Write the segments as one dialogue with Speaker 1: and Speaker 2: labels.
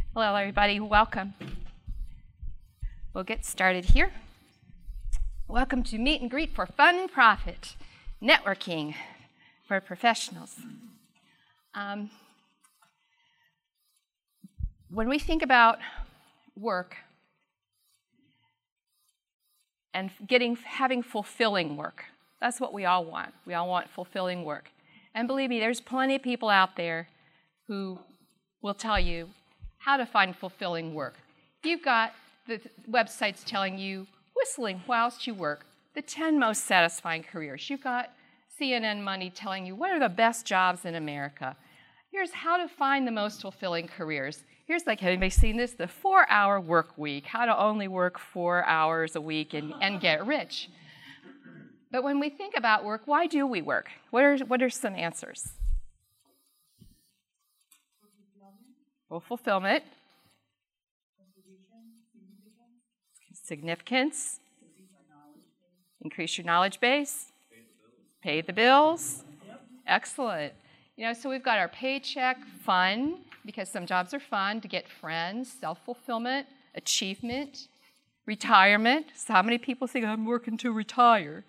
Speaker 1: Hello, everybody. Welcome. We'll get started here. Welcome to Meet and Greet for Fun and Profit, networking for professionals. When we think about work and having fulfilling work, that's what we all want. We all want fulfilling work. And believe me, there's plenty of people out there who will tell you how to find fulfilling work. You've got the websites telling you, whistling whilst you work, the 10 most satisfying careers. You've got CNN Money telling you what are the best jobs in America. Here's how to find the most fulfilling careers. Here's, like, have anybody seen this? The 4-hour work week, how to only work 4 hours a week and get rich. But when we think about work, why do we work? What are some answers? Well, fulfillment, significance, increase your knowledge base, pay the bills. Excellent. So we've got our paycheck, fun, because some jobs are fun, to get friends, self-fulfillment, achievement, retirement. So how many people think I'm working to retire?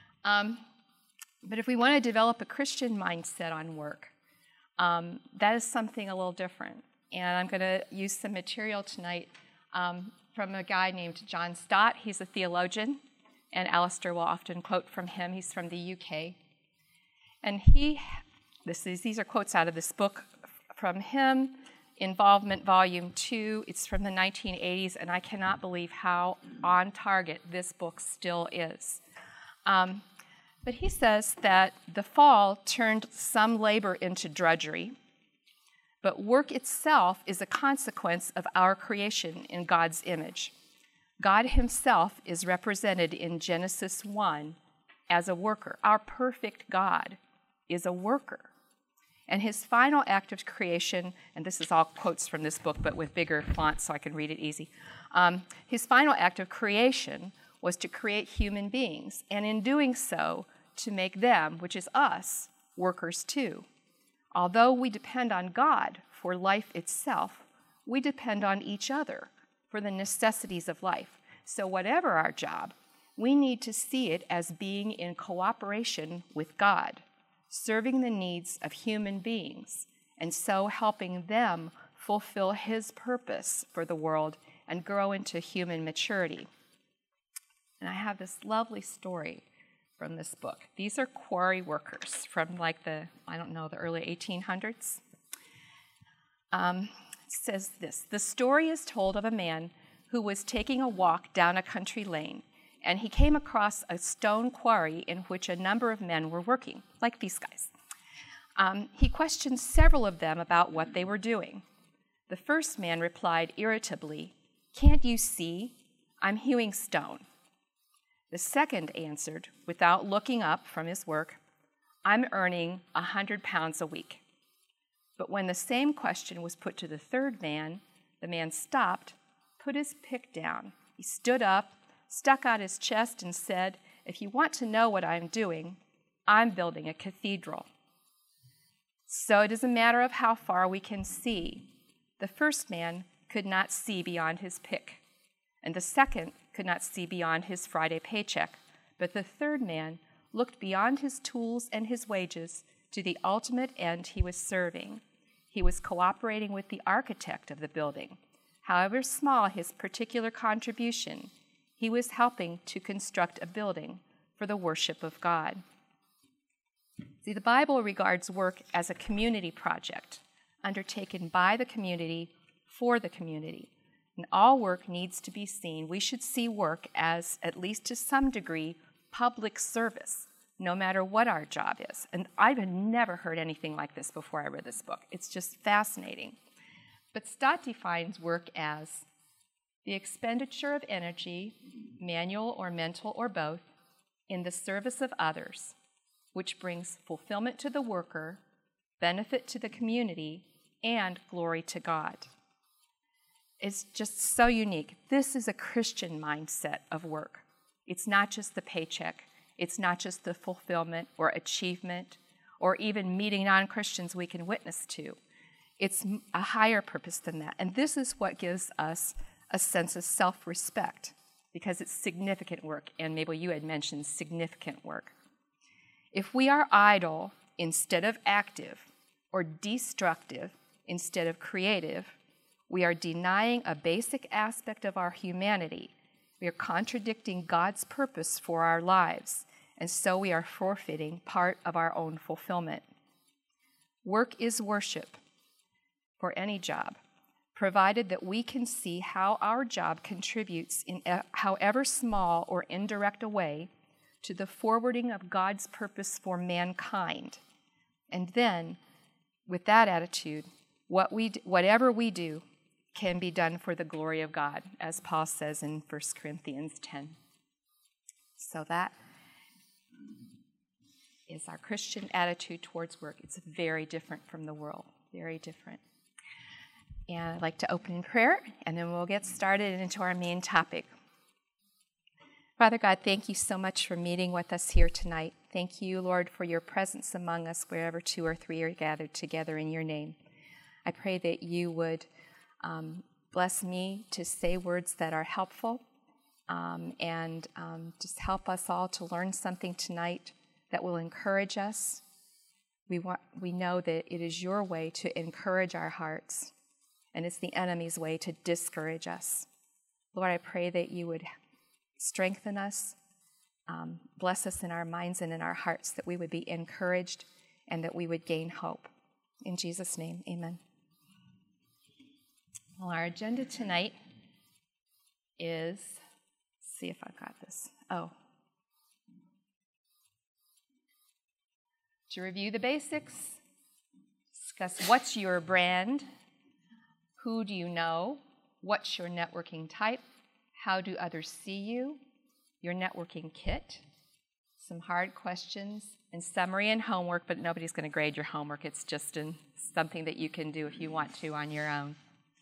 Speaker 1: But if we want to develop a Christian mindset on work, that is something a little different. And I'm going to use some material tonight from a guy named John Stott. He's a theologian, and Alistair will often quote from him. He's from the UK. And these are quotes out of this book from him, Involvement Volume 2. It's from the 1980s, and I cannot believe how on target this book still is. But he says that the fall turned some labor into drudgery, but work itself is a consequence of our creation in God's image. God himself is represented in Genesis 1 as a worker. Our perfect God is a worker. And his final act of creation, and this is all quotes from this book, but with bigger fonts so I can read it easy. His final act of creation was to create human beings, and in doing so, to make them, which is us, workers too. Although we depend on God for life itself, we depend on each other for the necessities of life. So whatever our job, we need to see it as being in cooperation with God, serving the needs of human beings, and so helping them fulfill his purpose for the world and grow into human maturity. And I have this lovely story from this book. These are quarry workers from the early 1800s. It says this: the story is told of a man who was taking a walk down a country lane, and he came across a stone quarry in which a number of men were working, like these guys. He questioned several of them about what they were doing. The first man replied irritably, "Can't you see? I'm hewing stone." The second answered, without looking up from his work, "I'm earning 100 pounds a week." But when the same question was put to the third man, the man stopped, put his pick down. He stood up, stuck out his chest, and said, "If you want to know what I'm doing, I'm building a cathedral." So it is a matter of how far we can see. The first man could not see beyond his pick, and the second could not see beyond his Friday paycheck, but the third man looked beyond his tools and his wages to the ultimate end he was serving. He was cooperating with the architect of the building. However small his particular contribution, he was helping to construct a building for the worship of God. See, the Bible regards work as a community project undertaken by the community for the community. And all work needs to be seen. We should see work as, at least to some degree, public service, no matter what our job is. And I've never heard anything like this before I read this book. It's just fascinating. But Stott defines work as the expenditure of energy, manual or mental or both, in the service of others, which brings fulfillment to the worker, benefit to the community, and glory to God. It's just so unique. This is a Christian mindset of work. It's not just the paycheck. It's not just the fulfillment or achievement or even meeting non-Christians we can witness to. It's a higher purpose than that. And this is what gives us a sense of self-respect, because it's significant work. And Mabel, you had mentioned significant work. If we are idle instead of active, or destructive instead of creative, we are denying a basic aspect of our humanity. We are contradicting God's purpose for our lives, and so we are forfeiting part of our own fulfillment. Work is worship for any job, provided that we can see how our job contributes in however small or indirect a way to the forwarding of God's purpose for mankind. And then, with that attitude, whatever we do can be done for the glory of God, as Paul says in 1 Corinthians 10. So that is our Christian attitude towards work. It's very different from the world, very different. And I'd like to open in prayer, and then we'll get started into our main topic. Father God, thank you so much for meeting with us here tonight. Thank you, Lord, for your presence among us wherever 2 or 3 are gathered together in your name. I pray that you would bless me to say words that are helpful, and just help us all to learn something tonight that will encourage us. We know that it is your way to encourage our hearts, and it's the enemy's way to discourage us. Lord, I pray that you would strengthen us, bless us in our minds and in our hearts, that we would be encouraged and that we would gain hope. In Jesus' name, amen. Well, our agenda tonight is, let's see if I've got this. To review the basics, discuss what's your brand, who do you know, what's your networking type, how do others see you, your networking kit, some hard questions, and summary and homework, but nobody's going to grade your homework. It's just something that you can do if you want to on your own.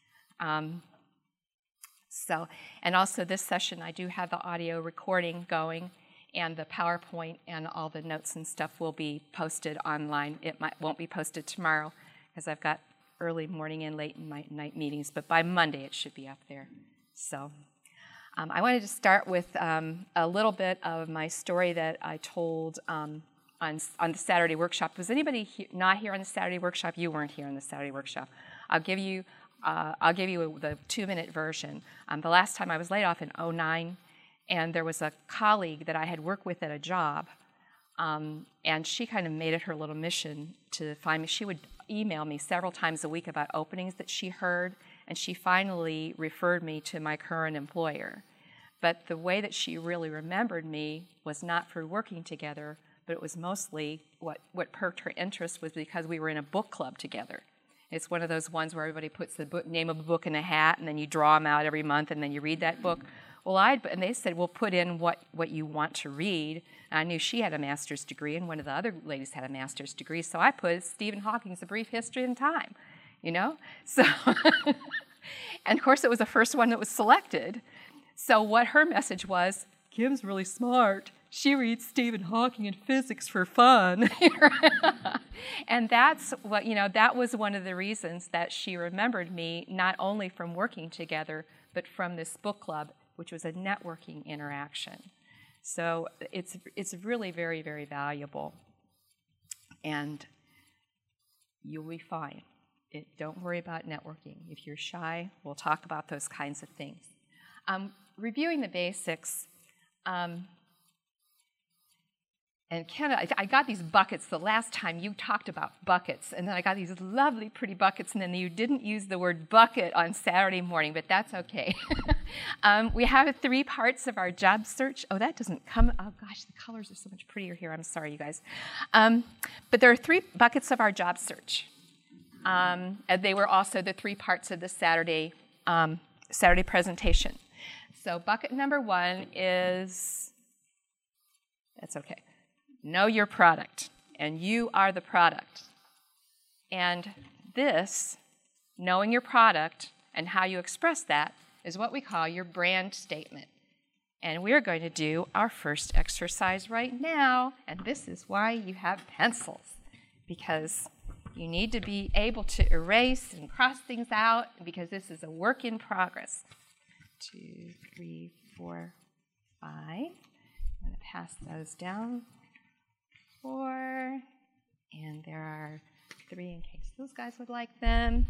Speaker 1: And also this session, I do have the audio recording going, and the PowerPoint and all the notes and stuff will be posted online. It won't be posted tomorrow because I've got early morning and late night meetings, but by Monday it should be up there. So I wanted to start with a little bit of my story that I told on the Saturday workshop. Was anybody not here on the Saturday workshop? You weren't here on the Saturday workshop. I'll give you the 2-minute version. The last time I was laid off in 2009, and there was a colleague that I had worked with at a job, and she kind of made it her little mission to find me. She would email me several times a week about openings that she heard, and she finally referred me to my current employer. But the way that she really remembered me was not through working together, but it was mostly what perked her interest was because we were in a book club together. It's one of those ones where everybody puts the name of a book in a hat, and then you draw them out every month, and then you read that book. Well, and they said, well, put in what you want to read. And I knew she had a master's degree, and one of the other ladies had a master's degree, so I put Stephen Hawking's A Brief History in Time, So, and of course, it was the first one that was selected. So what her message was, Kim's really smart. She reads Stephen Hawking and physics for fun. And that's what, that was one of the reasons that she remembered me, not only from working together, but from this book club, which was a networking interaction. So it's really very, very valuable. And you'll be fine. Don't worry about networking. If you're shy, we'll talk about those kinds of things. Reviewing the basics, and Ken, I got these buckets the last time you talked about buckets, and then I got these lovely, pretty buckets, and then you didn't use the word bucket on Saturday morning, but that's okay. We have 3 parts of our job search. Oh, that doesn't come. Oh, gosh, the colors are so much prettier here. I'm sorry, you guys. But there are 3 buckets of our job search. And they were also the 3 parts of the Saturday presentation. So bucket number 1 is, that's okay, know your product, and you are the product. And this, knowing your product and how you express that, is what we call your brand statement. And we're going to do our first exercise right now, and this is why you have pencils, because You need to be able to erase and cross things out because this is a work in progress. 2, 3, 4, 5. I'm going to pass those down. 4. And there are 3 in case those guys would like them.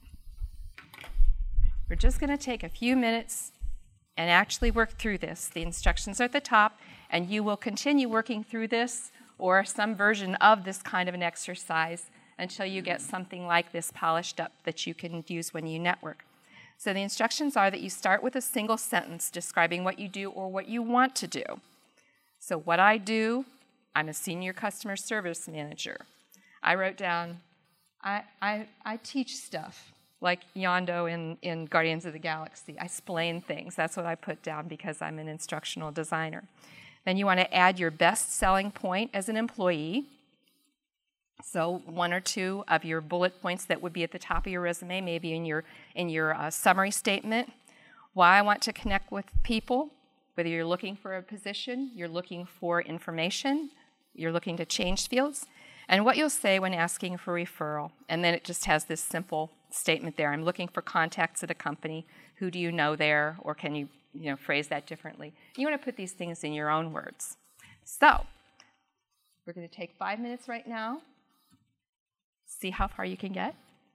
Speaker 1: We're just going to take a few minutes and actually work through this. The instructions are at the top, and you will continue working through this or some version of this kind of an exercise until you get something like this polished up that you can use when you network. So the instructions are that you start with a single sentence describing what you do or what you want to do. So what I do, I'm a senior customer service manager. I wrote down, I teach stuff, like Yondo in Guardians of the Galaxy. I explain things. That's what I put down because I'm an instructional designer. Then you want to add your best selling point as an employee. So 1 or 2 of your bullet points that would be at the top of your resume, maybe in your summary statement. Why I want to connect with people, whether you're looking for a position, you're looking for information, you're looking to change fields, and what you'll say when asking for referral. And then it just has this simple statement there. I'm looking for contacts at a company. Who do you know there? Or can you phrase that differently? You want to put these things in your own words. So we're going to take 5 minutes right now. See how far you can get.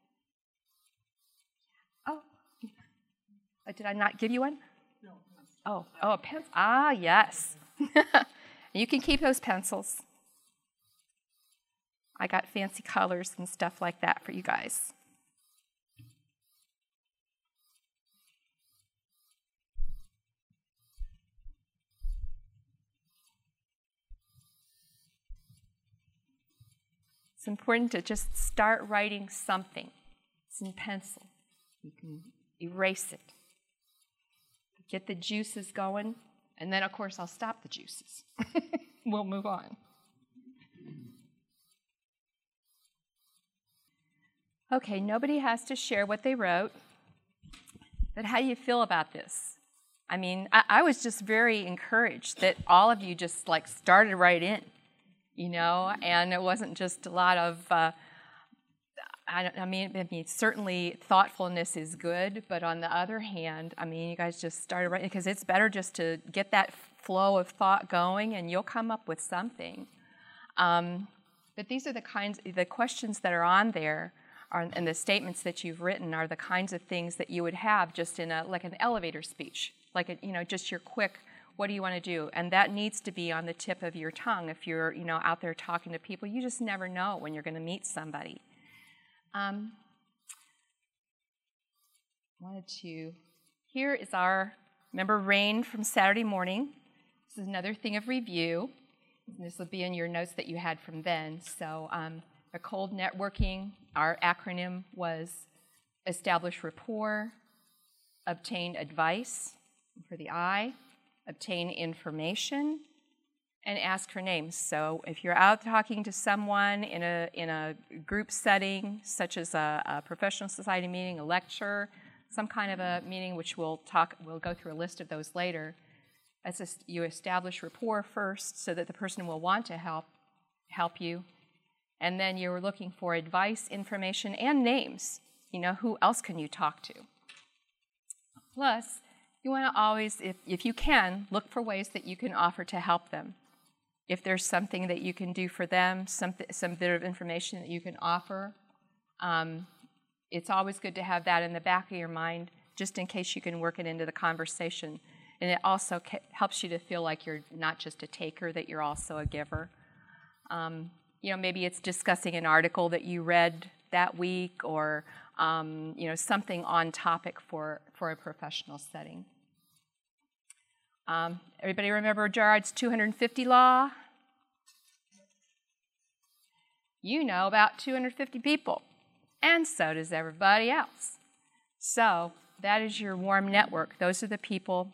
Speaker 1: Oh, did I not give you one? No. Oh, a pencil. Ah, yes. You can keep those pencils. I got fancy colors and stuff like that for you guys. It's important to just start writing something. It's in pencil. You can erase it. Get the juices going, and then, of course, I'll stop the juices. We'll move on. Okay, nobody has to share what they wrote, but how do you feel about this? I mean, I was just very encouraged that all of you just started right in. And it wasn't just a lot of, certainly thoughtfulness is good, but on the other hand, you guys just started right, because it's better just to get that flow of thought going and you'll come up with something. But these are the questions that are on there and the statements that you've written are the kinds of things that you would have just in an elevator speech, just your quick, what do you want to do? And that needs to be on the tip of your tongue if you're, out there talking to people. You just never know when you're going to meet somebody. Here is remember Rain from Saturday morning. This is another thing of review. And this will be in your notes that you had from then. So the cold networking, our acronym was establish rapport, obtain advice for the I, obtain information, and ask for names. So if you're out talking to someone in a group setting, such as a professional society meeting, a lecture, some kind of a meeting, which we'll go through a list of those later, you establish rapport first so that the person will want to help you. And then you're looking for advice, information, and names. Who else can you talk to? Plus, you want to always, if you can, look for ways that you can offer to help them. If there's something that you can do for them, some bit of information that you can offer, it's always good to have that in the back of your mind, just in case you can work it into the conversation. And it also helps you to feel like you're not just a taker, that you're also a giver. Maybe it's discussing an article that you read that week, or something on topic for a professional setting. Everybody remember Girard's 250 law? You know about 250 people, and so does everybody else. So that is your warm network. Those are the people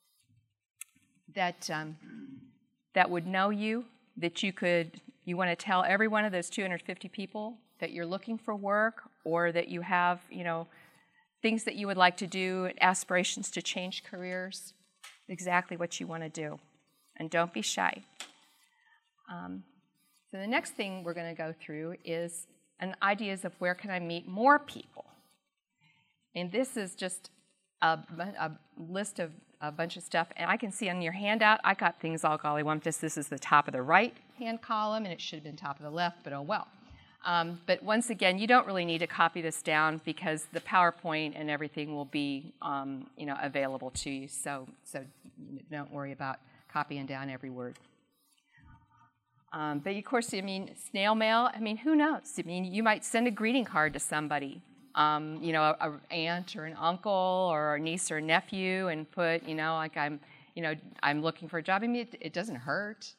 Speaker 1: that would know you, that you want to tell every one of those 250 people that you're looking for work, or that you have, things that you would like to do, aspirations to change careers, exactly what you want to do. And don't be shy. So the next thing we're going to go through is and ideas of where can I meet more people. And this is just a list of a bunch of stuff. And I can see on your handout, I got things all gollywampus. This is the top of the right-hand column, and it should have been top of the left, but oh well. But once again, you don't really need to copy this down because the PowerPoint and everything will be available to you. So don't worry about copying down every word. But of course, I mean, snail mail, I mean, who knows? I mean, you might send a greeting card to somebody, an aunt or an uncle or a niece or a nephew, and put, like I'm looking for a job. I mean, it doesn't hurt.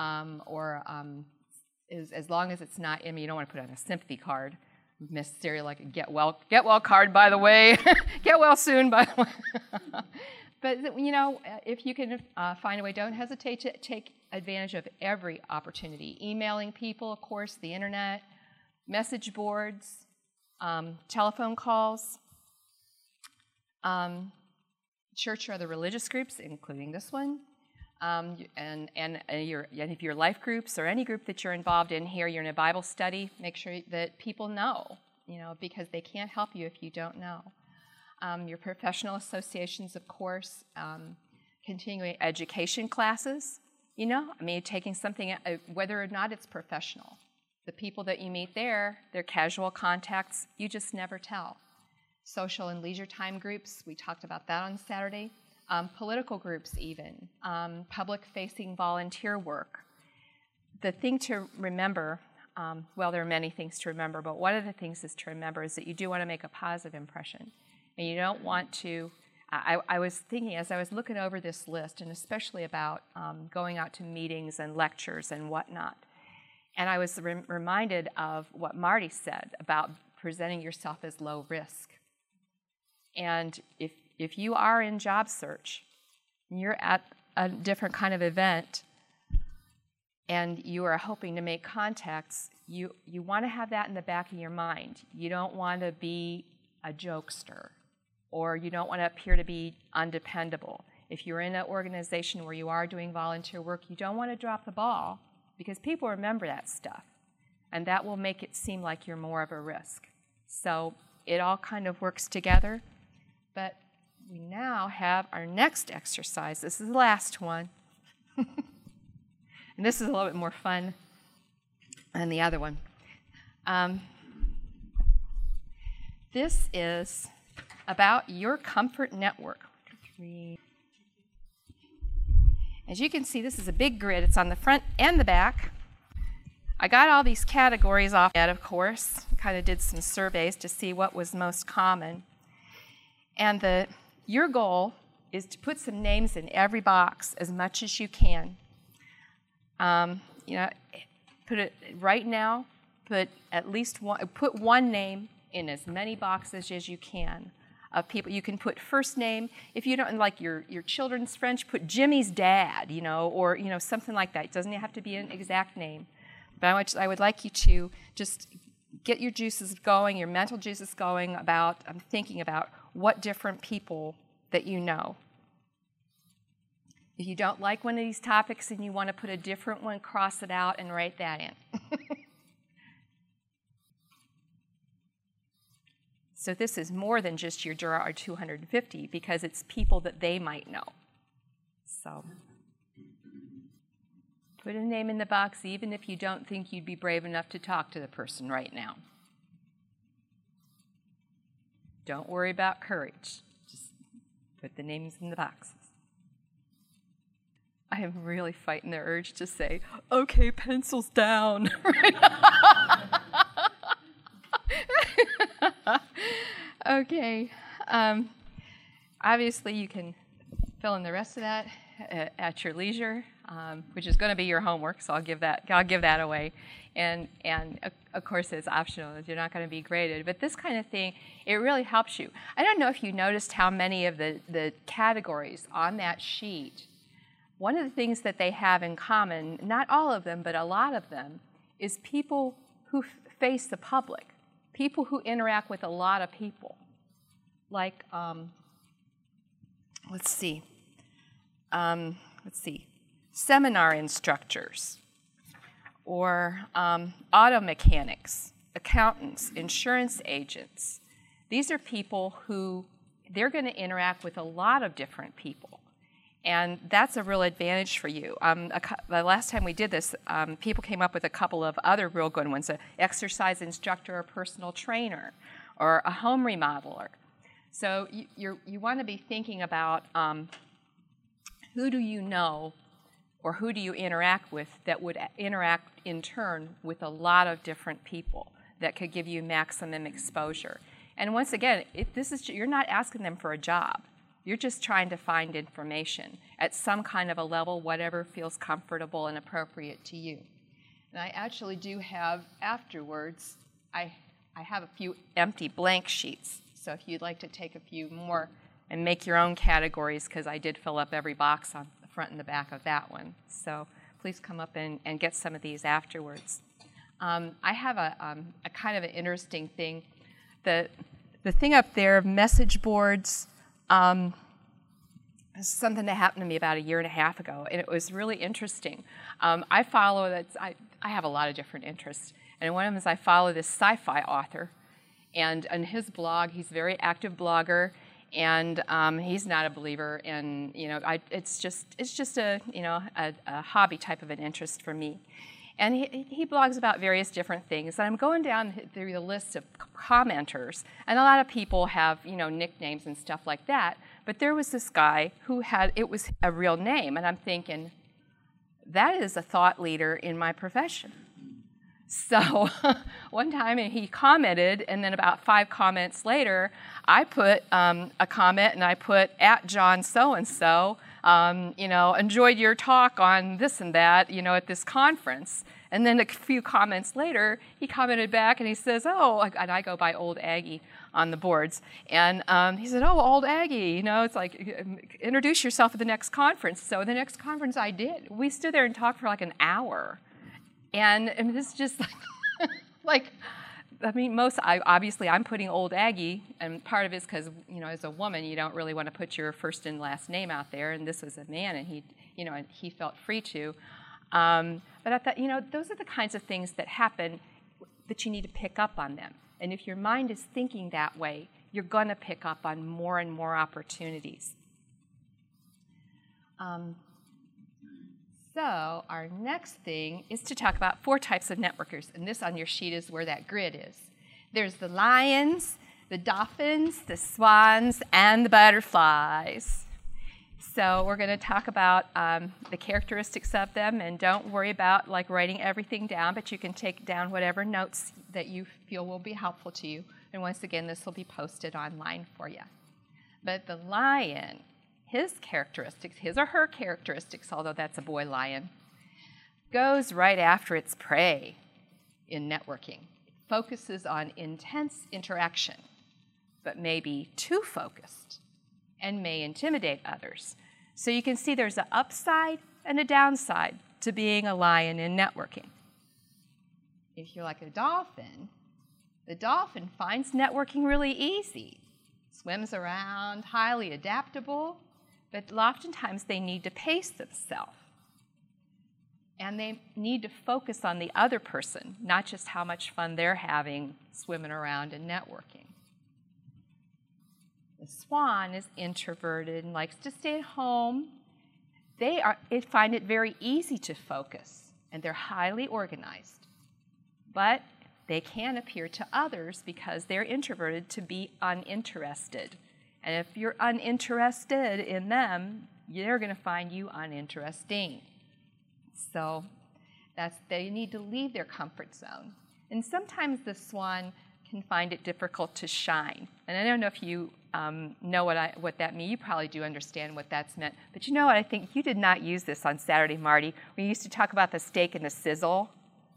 Speaker 1: As long as it's not, I mean, you don't want to put on a sympathy card necessarily, like a get well card, by the way. Get well soon, by the way. But, if you can find a way, don't hesitate to take advantage of every opportunity. Emailing people, of course, the internet, message boards, telephone calls, church or other religious groups, including this one, and if your life groups or any group that you're involved in here, you're in a Bible study, make sure that people know, because they can't help you if you don't know. Your professional associations, of course, continuing education classes, taking something, whether or not it's professional. The people that you meet there, they're casual contacts, you just never tell. Social and leisure time groups, we talked about that on Saturday. Political groups even, public-facing volunteer work. The thing to remember, there are many things to remember, but one of the things is to remember is that you do want to make a positive impression. And you don't want to, I was thinking as I was looking over this list, and especially about going out to meetings and lectures and whatnot, and I was reminded of what Marty said about presenting yourself as low risk. And if you are in job search, you're at a different kind of event, and you are hoping to make contacts, you want to have that in the back of your mind. You don't want to be a jokester, or you don't want to appear to be undependable. If you're in an organization where you are doing volunteer work, you don't want to drop the ball, because people remember that stuff, and that will make it seem like you're more of a risk. So it all kind of works together. But we now have our next exercise. This is the last one. And this is a little bit more fun than the other one. This is about your comfort network. As you can see, this is a big grid. It's on the front and the back. I got all these categories off that, of course. Kind of did some surveys to see what was most common. And your goal is to put some names in every box as much as you can. Put it right now. Put at least put one name in as many boxes as you can of people. You can put first name. If you don't like your children's French, put Jimmy's dad, or something like that. It doesn't have to be an exact name. But I would like you to just get your juices going, your mental juices going about thinking about what different people that you know. If you don't like one of these topics and you want to put a different one, cross it out and write that in. So this is more than just your Gerard 250 because it's people that they might know. So put a name in the box even if you don't think you'd be brave enough to talk to the person right now. Don't worry about courage. Just put the names in the boxes. I am really fighting the urge to say, okay, pencils down. Okay. Obviously, you can fill in the rest of that at your leisure, which is going to be your homework, so I'll give that away. And of course, it's optional. You're not going to be graded. But this kind of thing, it really helps you. I don't know if you noticed how many of the categories on that sheet, one of the things that they have in common, not all of them, but a lot of them, is people who face the public, people who interact with a lot of people. Like, let's see, seminar instructors, or auto mechanics, accountants, insurance agents. These are people who they're going to interact with a lot of different people. And that's a real advantage for you. The last time we did this, people came up with a couple of other real good ones, an exercise instructor, a personal trainer, or a home remodeler. So you want to be thinking about who do you know or who do you interact with that would interact in turn with a lot of different people that could give you maximum exposure. And once again, you're not asking them for a job. You're just trying to find information at some kind of a level, whatever feels comfortable and appropriate to you. And I actually do have afterwards, I have a few empty blank sheets. So if you'd like to take a few more and make your own categories, because I did fill up every box on the front and the back of that one. So please come up and get some of these afterwards. I have a kind of an interesting thing. The thing up there, message boards, something that happened to me about 1.5 years ago, and it was really interesting. I have a lot of different interests, and one of them is I follow this sci-fi author, and on his blog, he's a very active blogger, and he's not a believer, and it's just a hobby type of an interest for me. And he blogs about various different things. And I'm going down through the list of commenters, and a lot of people have, nicknames and stuff like that. But there was this guy who it was a real name, and I'm thinking, that is a thought leader in my profession. So one time he commented, and then about 5 comments later, I put a comment, and I put @John so-and-so, enjoyed your talk on this and that, at this conference. And then a few comments later, he commented back, and he says, and I go by Old Aggie on the boards. And he said, Old Aggie, it's like, introduce yourself at the next conference. So the next conference I did, we stood there and talked for like an hour. And this is just obviously I'm putting Old Aggie, and part of it is because, as a woman, you don't really want to put your first and last name out there, and this was a man, and he felt free to. But I thought, those are the kinds of things that happen that you need to pick up on them. And if your mind is thinking that way, you're going to pick up on more and more opportunities. So our next thing is to talk about 4 types of networkers. And this on your sheet is where that grid is. There's the lions, the dolphins, the swans, and the butterflies. So we're going to talk about the characteristics of them. And don't worry about writing everything down, but you can take down whatever notes that you feel will be helpful to you. And once again, this will be posted online for you. But the lion, his or her characteristics, although that's a boy lion, goes right after its prey in networking. It focuses on intense interaction, but may be too focused and may intimidate others. So you can see there's an upside and a downside to being a lion in networking. If you're like a dolphin, the dolphin finds networking really easy, swims around, highly adaptable, but oftentimes they need to pace themselves. And they need to focus on the other person, not just how much fun they're having swimming around and networking. The swan is introverted and likes to stay at home. They find it very easy to focus, and they're highly organized. But they can appear to others because they're introverted to be uninterested. And if you're uninterested in them, they're going to find you uninteresting. So they need to leave their comfort zone. And sometimes the swan can find it difficult to shine. And I don't know if you know what that means. You probably do understand what that's meant. But you know what? I think you did not use this on Saturday, Marty. We used to talk about the steak and the sizzle.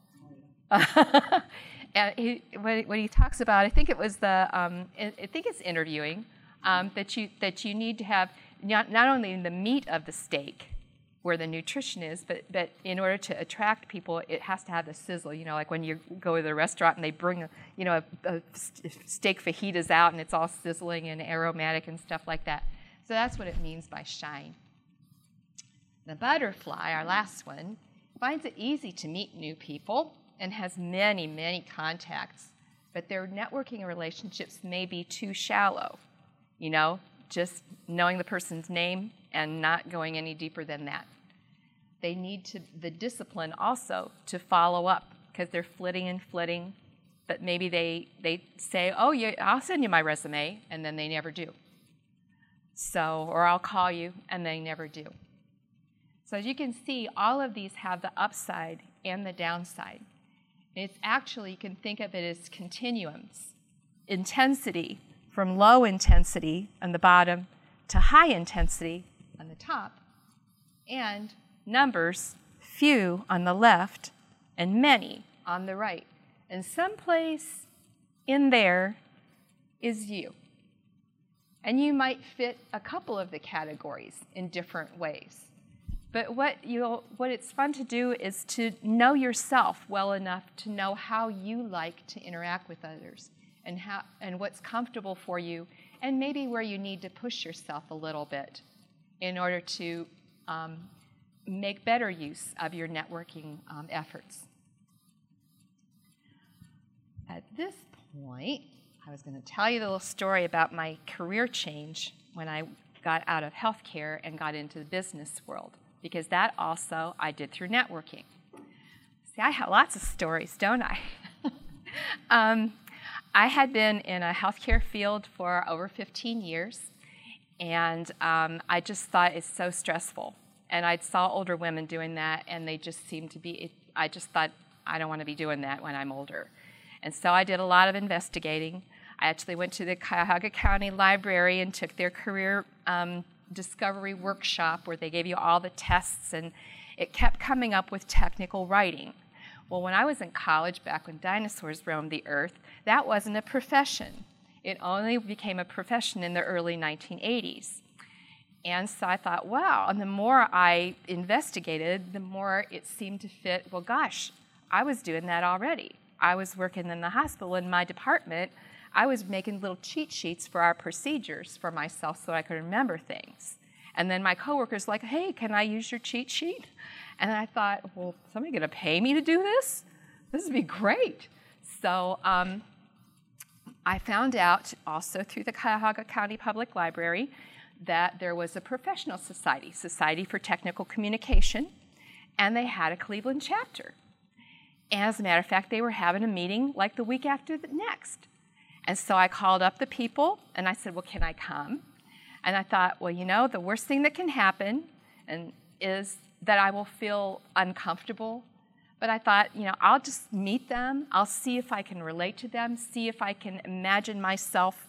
Speaker 1: And what he talks about, I think it was I think it's interviewing, that you need to have not only the meat of the steak, where the nutrition is, but in order to attract people, it has to have the sizzle. Like when you go to the restaurant and they bring a steak fajitas out and it's all sizzling and aromatic and stuff like that. So that's what it means by shine. The butterfly, our last one, finds it easy to meet new people and has many, many contacts. but their networking relationships may be too shallow, just knowing the person's name and not going any deeper than that. They need the discipline also to follow up, because they're flitting, but maybe they say, oh, yeah, I'll send you my resume, and then they never do. So, or I'll call you, and they never do. So as you can see, all of these have the upside and the downside. It's actually, you can think of it as continuums. Intensity from low intensity on the bottom to high intensity on the top, and numbers, few on the left and many on the right. And someplace in there is you. And you might fit a couple of the categories in different ways. But what it's fun to do is to know yourself well enough to know how you like to interact with others, and what's comfortable for you, and maybe where you need to push yourself a little bit in order to make better use of your networking efforts. At this point, I was going to tell you the little story about my career change when I got out of healthcare and got into the business world, because that also I did through networking. See, I have lots of stories, don't I? I had been in a healthcare field for over 15 years, and I just thought it's so stressful. And I saw older women doing that, and they just seemed to be, I just thought, I don't want to be doing that when I'm older. And so I did a lot of investigating. I actually went to the Cuyahoga County Library and took their career discovery workshop, where they gave you all the tests, and it kept coming up with technical writing. Well, when I was in college, back when dinosaurs roamed the earth, that wasn't a profession. It only became a profession in the early 1980s. And so I thought, wow, and the more I investigated, the more it seemed to fit, well, gosh, I was doing that already. I was working in the hospital. In my department, I was making little cheat sheets for our procedures for myself so I could remember things. And then my coworkers like, hey, can I use your cheat sheet? And I thought, well, is somebody going to pay me to do this? This would be great. So I found out also through the Cuyahoga County Public Library that there was a professional society, Society for Technical Communication, and they had a Cleveland chapter. And as a matter of fact, they were having a meeting like the week after the next. And so I called up the people, and I said, well, can I come? And I thought, well, the worst thing that can happen is that I will feel uncomfortable. But I thought, I'll just meet them. I'll see if I can relate to them, see if I can imagine myself,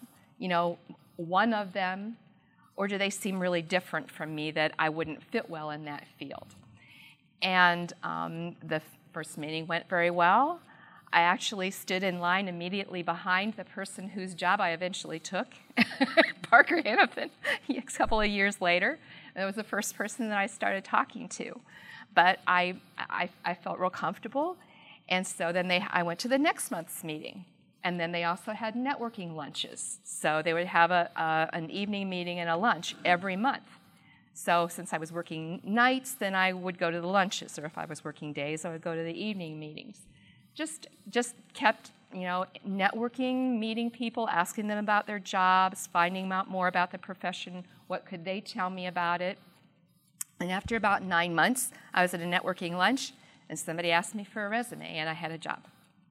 Speaker 1: one of them, or do they seem really different from me that I wouldn't fit well in that field? And the first meeting went very well. I actually stood in line immediately behind the person whose job I eventually took, Parker Hannafin, a couple of years later. It was the first person that I started talking to. But I felt real comfortable, and so then I went to the next month's meeting. And then they also had networking lunches. So they would have an evening meeting and a lunch every month. So since I was working nights, then I would go to the lunches, or if I was working days, I would go to the evening meetings. Just kept, networking, meeting people, asking them about their jobs, finding out more about the profession, what could they tell me about it. And after about 9 months, I was at a networking lunch, and somebody asked me for a resume, and I had a job.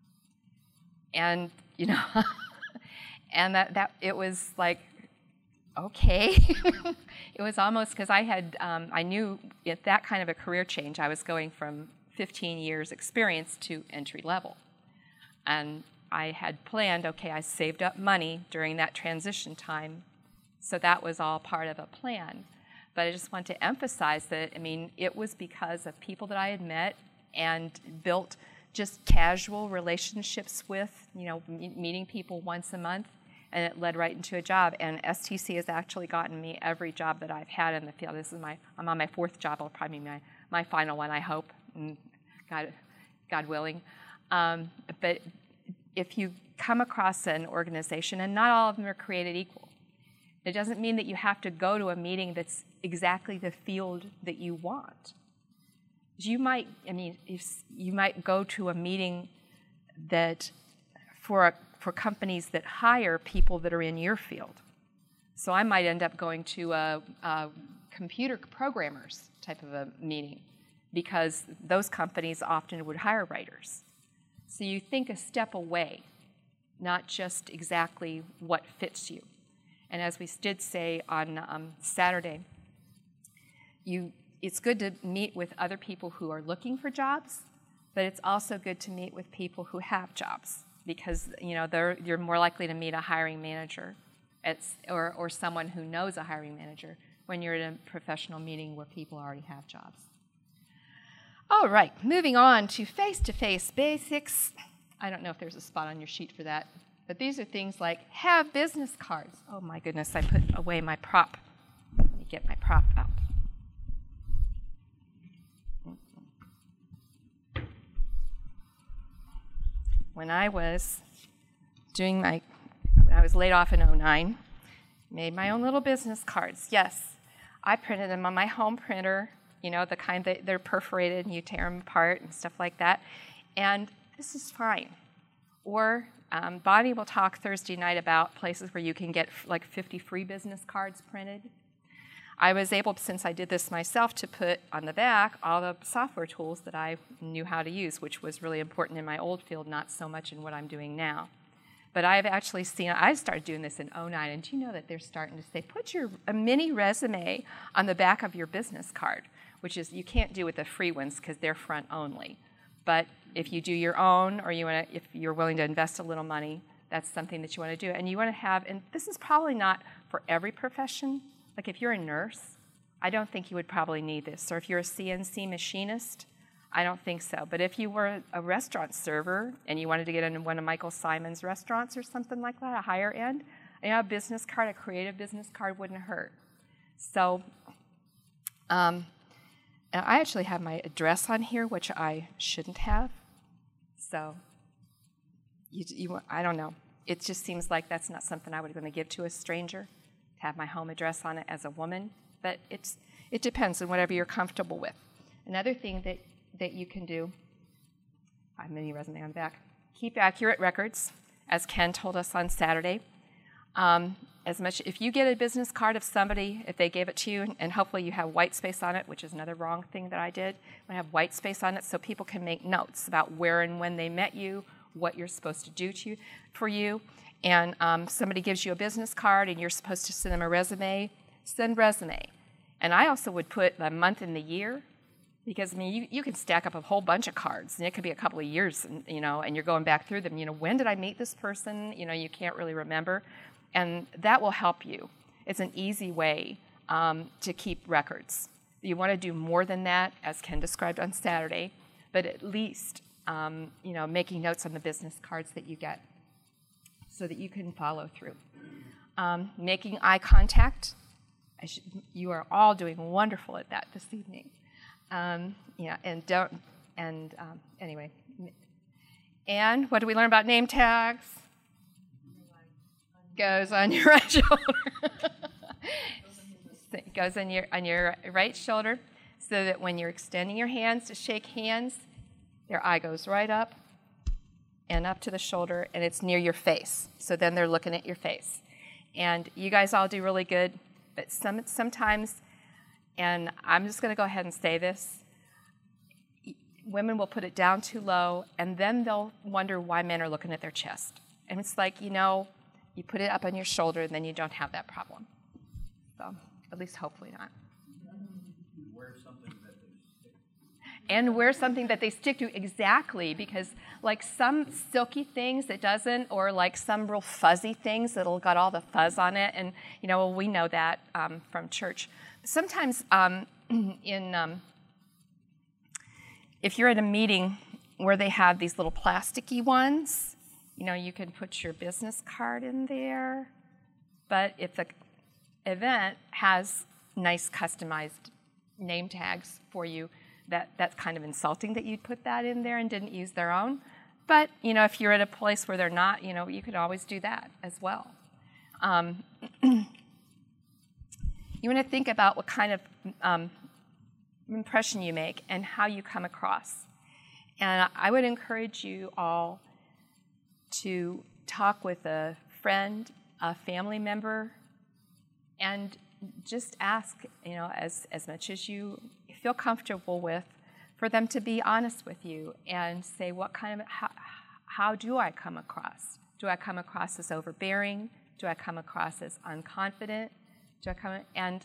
Speaker 1: And, and that it was like, okay. It was almost, because I knew at that kind of a career change, I was going from 15 years experience to entry level. And I had planned, okay, I saved up money during that transition time, so that was all part of a plan. But I just want to emphasize that, it was because of people that I had met and built just casual relationships with, meeting people once a month, and it led right into a job. And STC has actually gotten me every job that I've had in the field. I'm on my 4th job. It'll probably be my final one, I hope, God willing. But if you come across an organization, and not all of them are created equal, it doesn't mean that you have to go to a meeting that's exactly the field that you want. You might go to a meeting that for for companies that hire people that are in your field. So I might end up going to a computer programmers type of a meeting because those companies often would hire writers. So you think a step away, not just exactly what fits you. And as we did say on Saturday, it's good to meet with other people who are looking for jobs, but it's also good to meet with people who have jobs because you're more likely to meet a hiring manager or someone who knows a hiring manager when you're in a professional meeting where people already have jobs. All right, moving on to face-to-face basics. I don't know if there's a spot on your sheet for that, but these are things like have business cards. Oh my goodness, I put away my prop. Let me get my prop out. When I was laid off in 2009, made my own little business cards. Yes, I printed them on my home printer, the kind that they're perforated and you tear them apart and stuff like that. And this is fine. Or Bonnie will talk Thursday night about places where you can get like 50 free business cards printed. I was able, since I did this myself, to put on the back all the software tools that I knew how to use, which was really important in my old field, not so much in what I'm doing now. But I've actually I started doing this in 2009, and do you know that they're starting to say, put a mini resume on the back of your business card, which is, you can't do with the free ones because they're front only. But if you do your own, or if you're willing to invest a little money, that's something that you want to do. And you want to have, and this is probably not for every profession. Like if you're a nurse, I don't think you would probably need this. Or if you're a CNC machinist, I don't think so. But if you were a restaurant server and you wanted to get into one of Michael Simon's restaurants or something like that, a higher end, a business card, a creative business card wouldn't hurt. So I actually have my address on here, which I shouldn't have. So I don't know. It just seems like that's not something I would want to give to a stranger, to have my home address on it as a woman. But it depends on whatever you're comfortable with. Another thing that you can do, I have a mini resume on the back, keep accurate records, as Ken told us on Saturday. If you get a business card of somebody, if they gave it to you, and hopefully you have white space on it, which is another wrong thing that I did, I have white space on it so people can make notes about where and when they met you, what you're supposed to do for you. And somebody gives you a business card and you're supposed to send them a resume, send resume. And I also would put the month and the year, because you can stack up a whole bunch of cards, and it could be a couple of years, and you're going back through them. When did I meet this person? You can't really remember, and that will help you. It's an easy way to keep records. You want to do more than that, as Ken described on Saturday, but at least making notes on the business cards that you get, so that you can follow through. Making eye contact. You are all doing wonderful at that this evening. Anyway. And what do we learn about name tags? Goes on your right shoulder. It goes on your right shoulder, so that when you're extending your hands to shake hands, their eye goes right up and up to the shoulder, and it's near your face. So then they're looking at your face. And you guys all do really good, but sometimes, and I'm just going to go ahead and say this, women will put it down too low, and then they'll wonder why men are looking at their chest. And it's like, you put it up on your shoulder, and then you don't have that problem. So, at least hopefully not. And wear something that they stick to, exactly, because like some silky things that doesn't, or like some real fuzzy things that'll got all the fuzz on it, and we know that from church. Sometimes if you're at a meeting where they have these little plasticky ones, you can put your business card in there, but if the event has nice customized name tags for you, that's kind of insulting that you'd put that in there and didn't use their own. But, if you're at a place where they're not, you could always do that as well. You want to think about what kind of impression you make and how you come across. And I would encourage you all to talk with a friend, a family member, and just ask, as much as you feel comfortable with, for them to be honest with you and say, how do I come across? Do I come across as overbearing? Do I come across as unconfident? And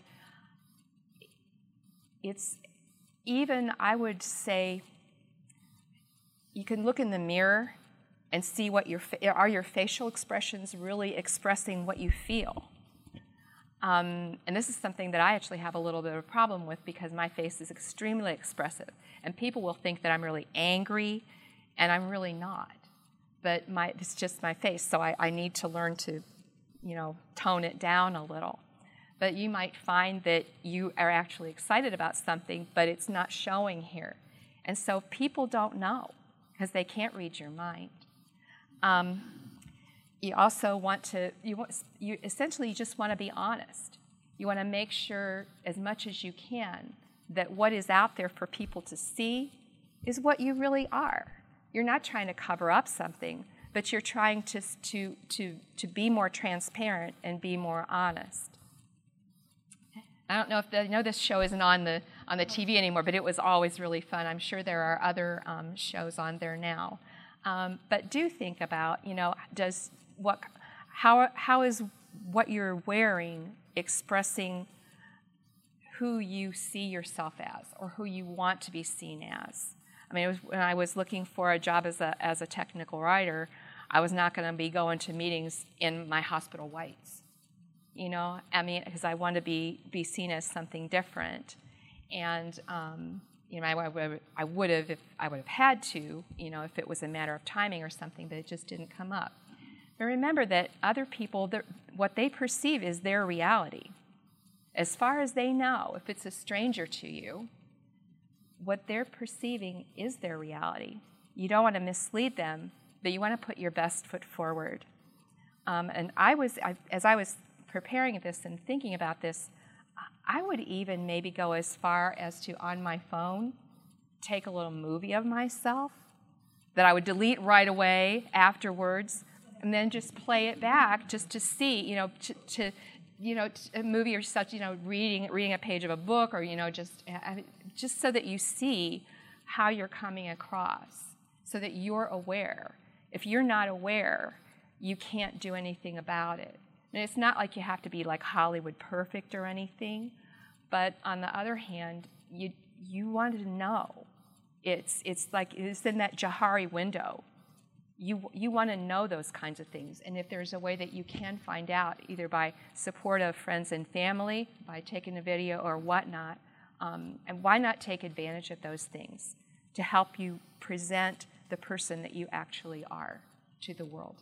Speaker 1: it's even, I would say, you can look in the mirror and see are your facial expressions really expressing what you feel? And this is something that I actually have a little bit of a problem with because my face is extremely expressive. And people will think that I'm really angry, and I'm really not. But it's just my face, so I need to learn to, tone it down a little. But you might find that you are actually excited about something, but it's not showing here. And so people don't know because they can't read your mind. You also you essentially just want to be honest. You want to make sure as much as you can that what is out there for people to see is what you really are. You're not trying to cover up something, but you're trying to be more transparent and be more honest. I don't know if I know this show isn't on the TV anymore, but it was always really fun. I'm sure there are other shows on there now. But do think about, how is what you're wearing expressing who you see yourself as or who you want to be seen as? I mean, when I was looking for a job as a technical writer, I was not going to be going to meetings in my hospital whites, because I want to be seen as something different. And I would have if I would have had to, if it was a matter of timing or something, but it just didn't come up. But remember that other people, what they perceive is their reality. As far as they know, if it's a stranger to you, what they're perceiving is their reality. You don't want to mislead them, but you want to put your best foot forward. And as I was preparing this and thinking about this, I would even maybe go as far as to, on my phone, take a little movie of myself that I would delete right away afterwards, and then just play it back just to see, a movie or such, reading a page of a book, or just so that you see how you're coming across, so that you're aware. If you're not aware, you can't do anything about it. And it's not like you have to be like Hollywood perfect or anything, but on the other hand, you want to know. It's like it's in that Johari window. You want to know those kinds of things, and if there's a way that you can find out, either by support of friends and family, by taking a video or whatnot, and why not take advantage of those things to help you present the person that you actually are to the world.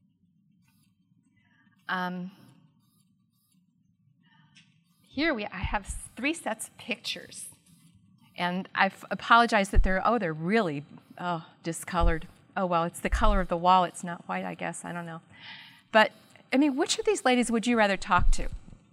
Speaker 1: Here I have 3 sets of pictures, and I've apologized that they're really discolored. Oh, well, it's the color of the wall. It's not white, I guess. I don't know. But, which of these ladies would you rather talk to?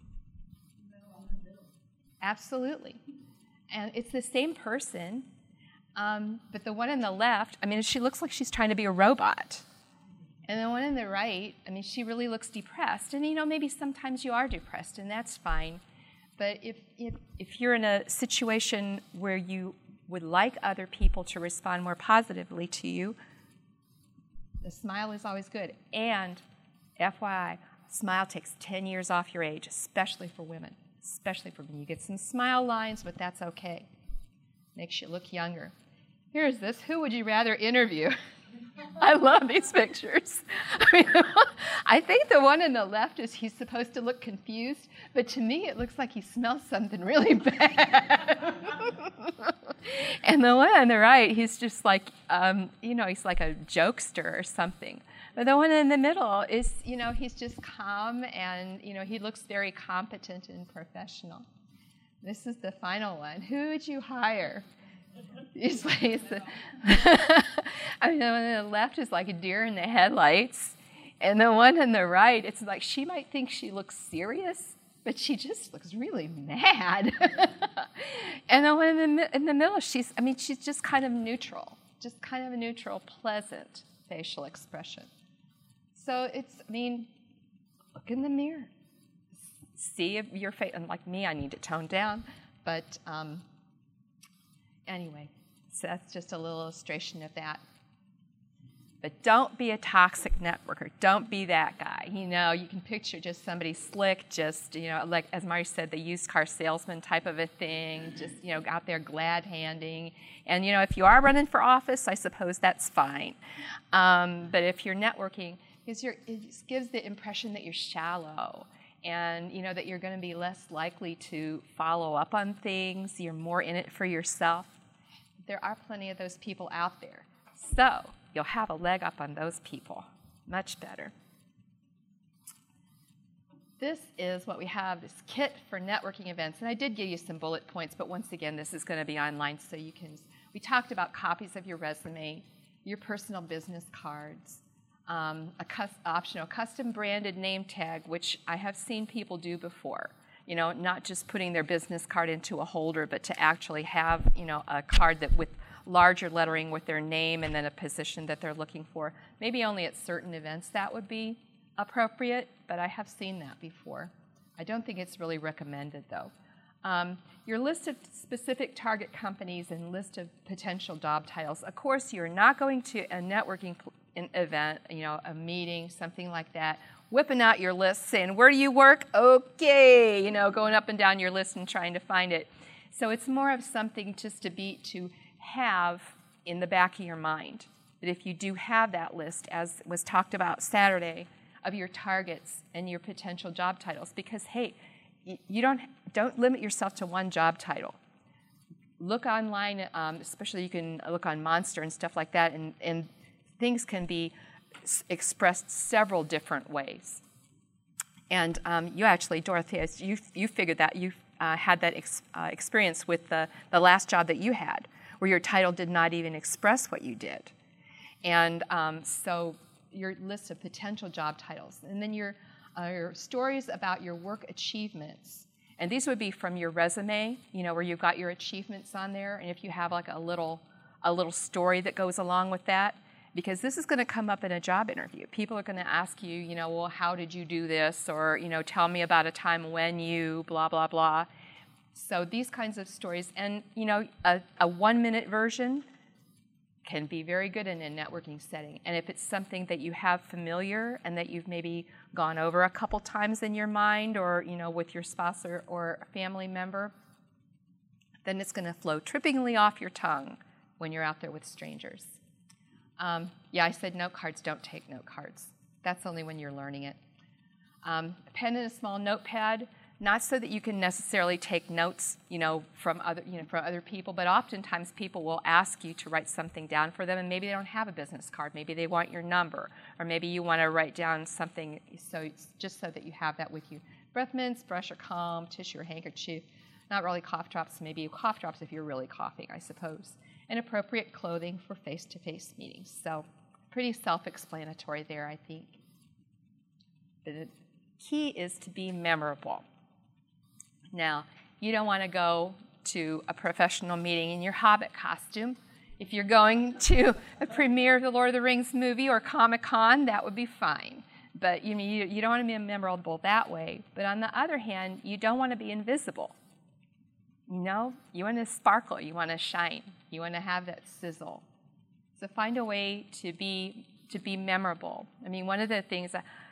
Speaker 1: Absolutely. And it's the same person, but the one on the left, she looks like she's trying to be a robot. And the one on the right, she really looks depressed. And, maybe sometimes you are depressed, and that's fine. But if you're in a situation where you would like other people to respond more positively to you, the smile is always good. And FYI, a smile takes 10 years off your age, especially for women. Especially for women. You get some smile lines, but that's okay. Makes you look younger. Here's this. Who would you rather interview? I love these pictures. I think the one on the left he's supposed to look confused, but to me it looks like he smells something really bad. And the one on the right, he's just like, he's like a jokester or something. But the one in the middle is, he's just calm and, he looks very competent and professional. This is the final one. Who would you hire? The one on the left is like a deer in the headlights, and the one on the right, it's like she might think she looks serious, but she just looks really mad. And the one in the middle, she's just kind of neutral, just kind of a neutral, pleasant facial expression. So it's, I mean, look in the mirror. See if your face, and like me, I need to tone down. But anyway, so that's just a little illustration of that. But don't be a toxic networker. Don't be that guy. You know, you can picture just somebody slick, just, you know, like as Marty said, the used car salesman type of a thing, just, you know, out there glad handing. And, you know, if you are running for office, I suppose that's fine. But if you're networking, it just gives the impression that you're shallow and, you know, that you're going to be less likely to follow up on things. You're more in it for yourself. There are plenty of those people out there. So you'll have a leg up on those people. Much better. This is what we have, this kit for networking events. And I did give you some bullet points, but once again, this is going to be online so you can. We talked about copies of your resume, your personal business cards, optional custom branded name tag, which I have seen people do before. You know, not just putting their business card into a holder, but to actually have, you know, a card that with larger lettering with their name and then a position that they're looking for. Maybe only at certain events that would be appropriate, but I have seen that before. I don't think it's really recommended, though. Your list of specific target companies and list of potential job titles. Of course, you're not going to a networking event, you know, a meeting, something like that, whipping out your list saying, where do you work? Okay, you know, going up and down your list and trying to find it. So it's more of something just to have in the back of your mind. That if you do have that list, as was talked about Saturday, of your targets and your potential job titles, because hey, you don't limit yourself to one job title. Look online, especially you can look on Monster and stuff like that, and things can be expressed several different ways. And you actually, Dorothea, you figured that you had that experience with the last job that you had, where your title did not even express what you did. And so your list of potential job titles. And then your stories about your work achievements. And these would be from your resume, you know, where you've got your achievements on there. And if you have like a little story that goes along with that, because this is going to come up in a job interview. People are going to ask you, you know, well, how did you do this? Or, you know, tell me about a time when you blah, blah, blah. So these kinds of stories, and you know, a 1-minute version can be very good in a networking setting. And if it's something that you have familiar and that you've maybe gone over a couple times in your mind, or you know, with your spouse or a family member, then it's going to flow trippingly off your tongue when you're out there with strangers. Yeah, I said note cards. Don't take note cards. That's only when you're learning it. A pen and a small notepad. Not so that you can necessarily take notes, you know, from other people, but oftentimes people will ask you to write something down for them, and maybe they don't have a business card. Maybe they want your number, or maybe you want to write down something just so that you have that with you. Breath mints, brush or comb, tissue or handkerchief. Not really cough drops. Maybe cough drops if you're really coughing, I suppose. And appropriate clothing for face-to-face meetings. So pretty self-explanatory there, I think. The key is to be memorable. Now, you don't want to go to a professional meeting in your Hobbit costume. If you're going to a premiere of the Lord of the Rings movie or Comic-Con, that would be fine. But you don't want to be memorable that way. But on the other hand, you don't want to be invisible. You know, you want to sparkle, you want to shine, you want to have that sizzle. So find a way to be memorable. I mean, one of the things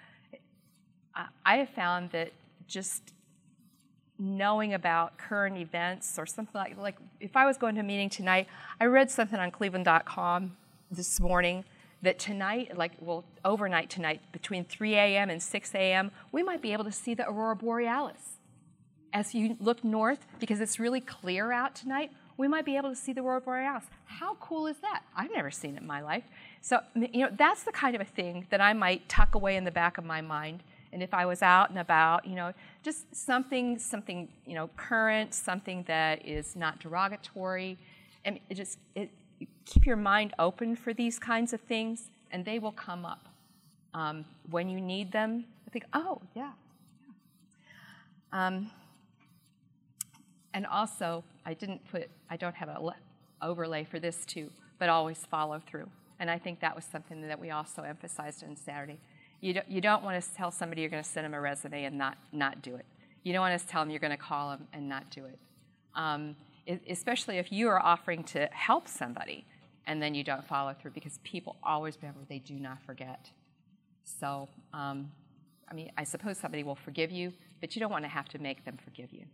Speaker 1: I have found that just knowing about current events or something like if I was going to a meeting tonight, I read something on Cleveland.com this morning that tonight, overnight tonight, between 3 a.m. and 6 a.m., we might be able to see the Aurora Borealis. As you look north, because it's really clear out tonight, we might be able to see the Aurora Borealis. How cool is that? I've never seen it in my life. So, you know, that's the kind of a thing that I might tuck away in the back of my mind. And if I was out and about, you know, just something, you know, current, something that is not derogatory, and keep your mind open for these kinds of things, and they will come up when you need them. I think, oh yeah. And also, I don't have an overlay for this too, but always follow through. And I think that was something that we also emphasized on Saturday. You don't want to tell somebody you're going to send them a resume and not do it. You don't want to tell them you're going to call them and not do it. Especially if you are offering to help somebody and then you don't follow through, because people always remember, they do not forget. So, I mean, I suppose somebody will forgive you, but you don't want to have to make them forgive you.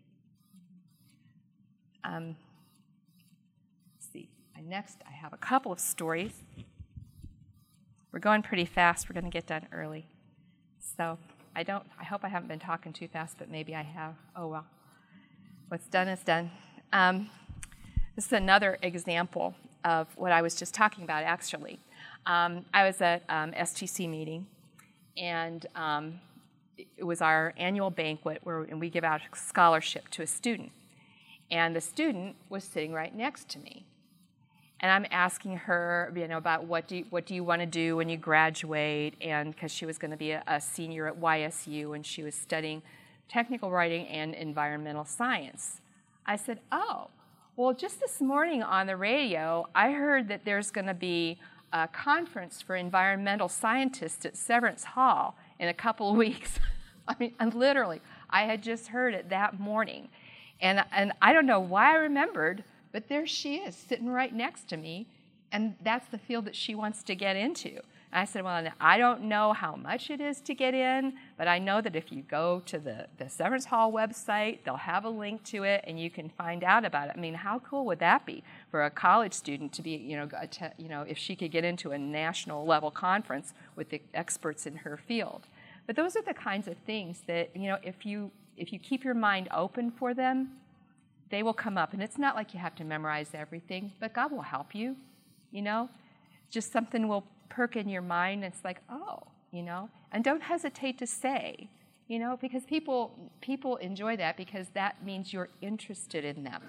Speaker 1: Let's see. Next, I have a couple of stories. We're going pretty fast. We're going to get done early. So I hope I haven't been talking too fast, but maybe I have. Oh, well. What's done is done. This is another example of what I was just talking about, actually. I was at STC meeting, and it was our annual banquet and we give out a scholarship to a student. And the student was sitting right next to me. And I'm asking her, about what do you want to do when you graduate, and because she was going to be a senior at YSU, and she was studying technical writing and environmental science. I said, oh, well, just this morning on the radio, I heard that there's going to be a conference for environmental scientists at Severance Hall in a couple of weeks. I mean, literally, I had just heard it that morning. And I don't know why I remembered, but there she is, sitting right next to me, and that's the field that she wants to get into. And I said, well, I don't know how much it is to get in, but I know that if you go to the Severance Hall website, they'll have a link to it, and you can find out about it. I mean, how cool would that be for a college student to be, if she could get into a national level conference with the experts in her field? But those are the kinds of things that, if you keep your mind open for them, they will come up. And it's not like you have to memorize everything, but God will help you, Just something will perk in your mind, and it's like, oh, And don't hesitate to say, because people enjoy that, because that means you're interested in them.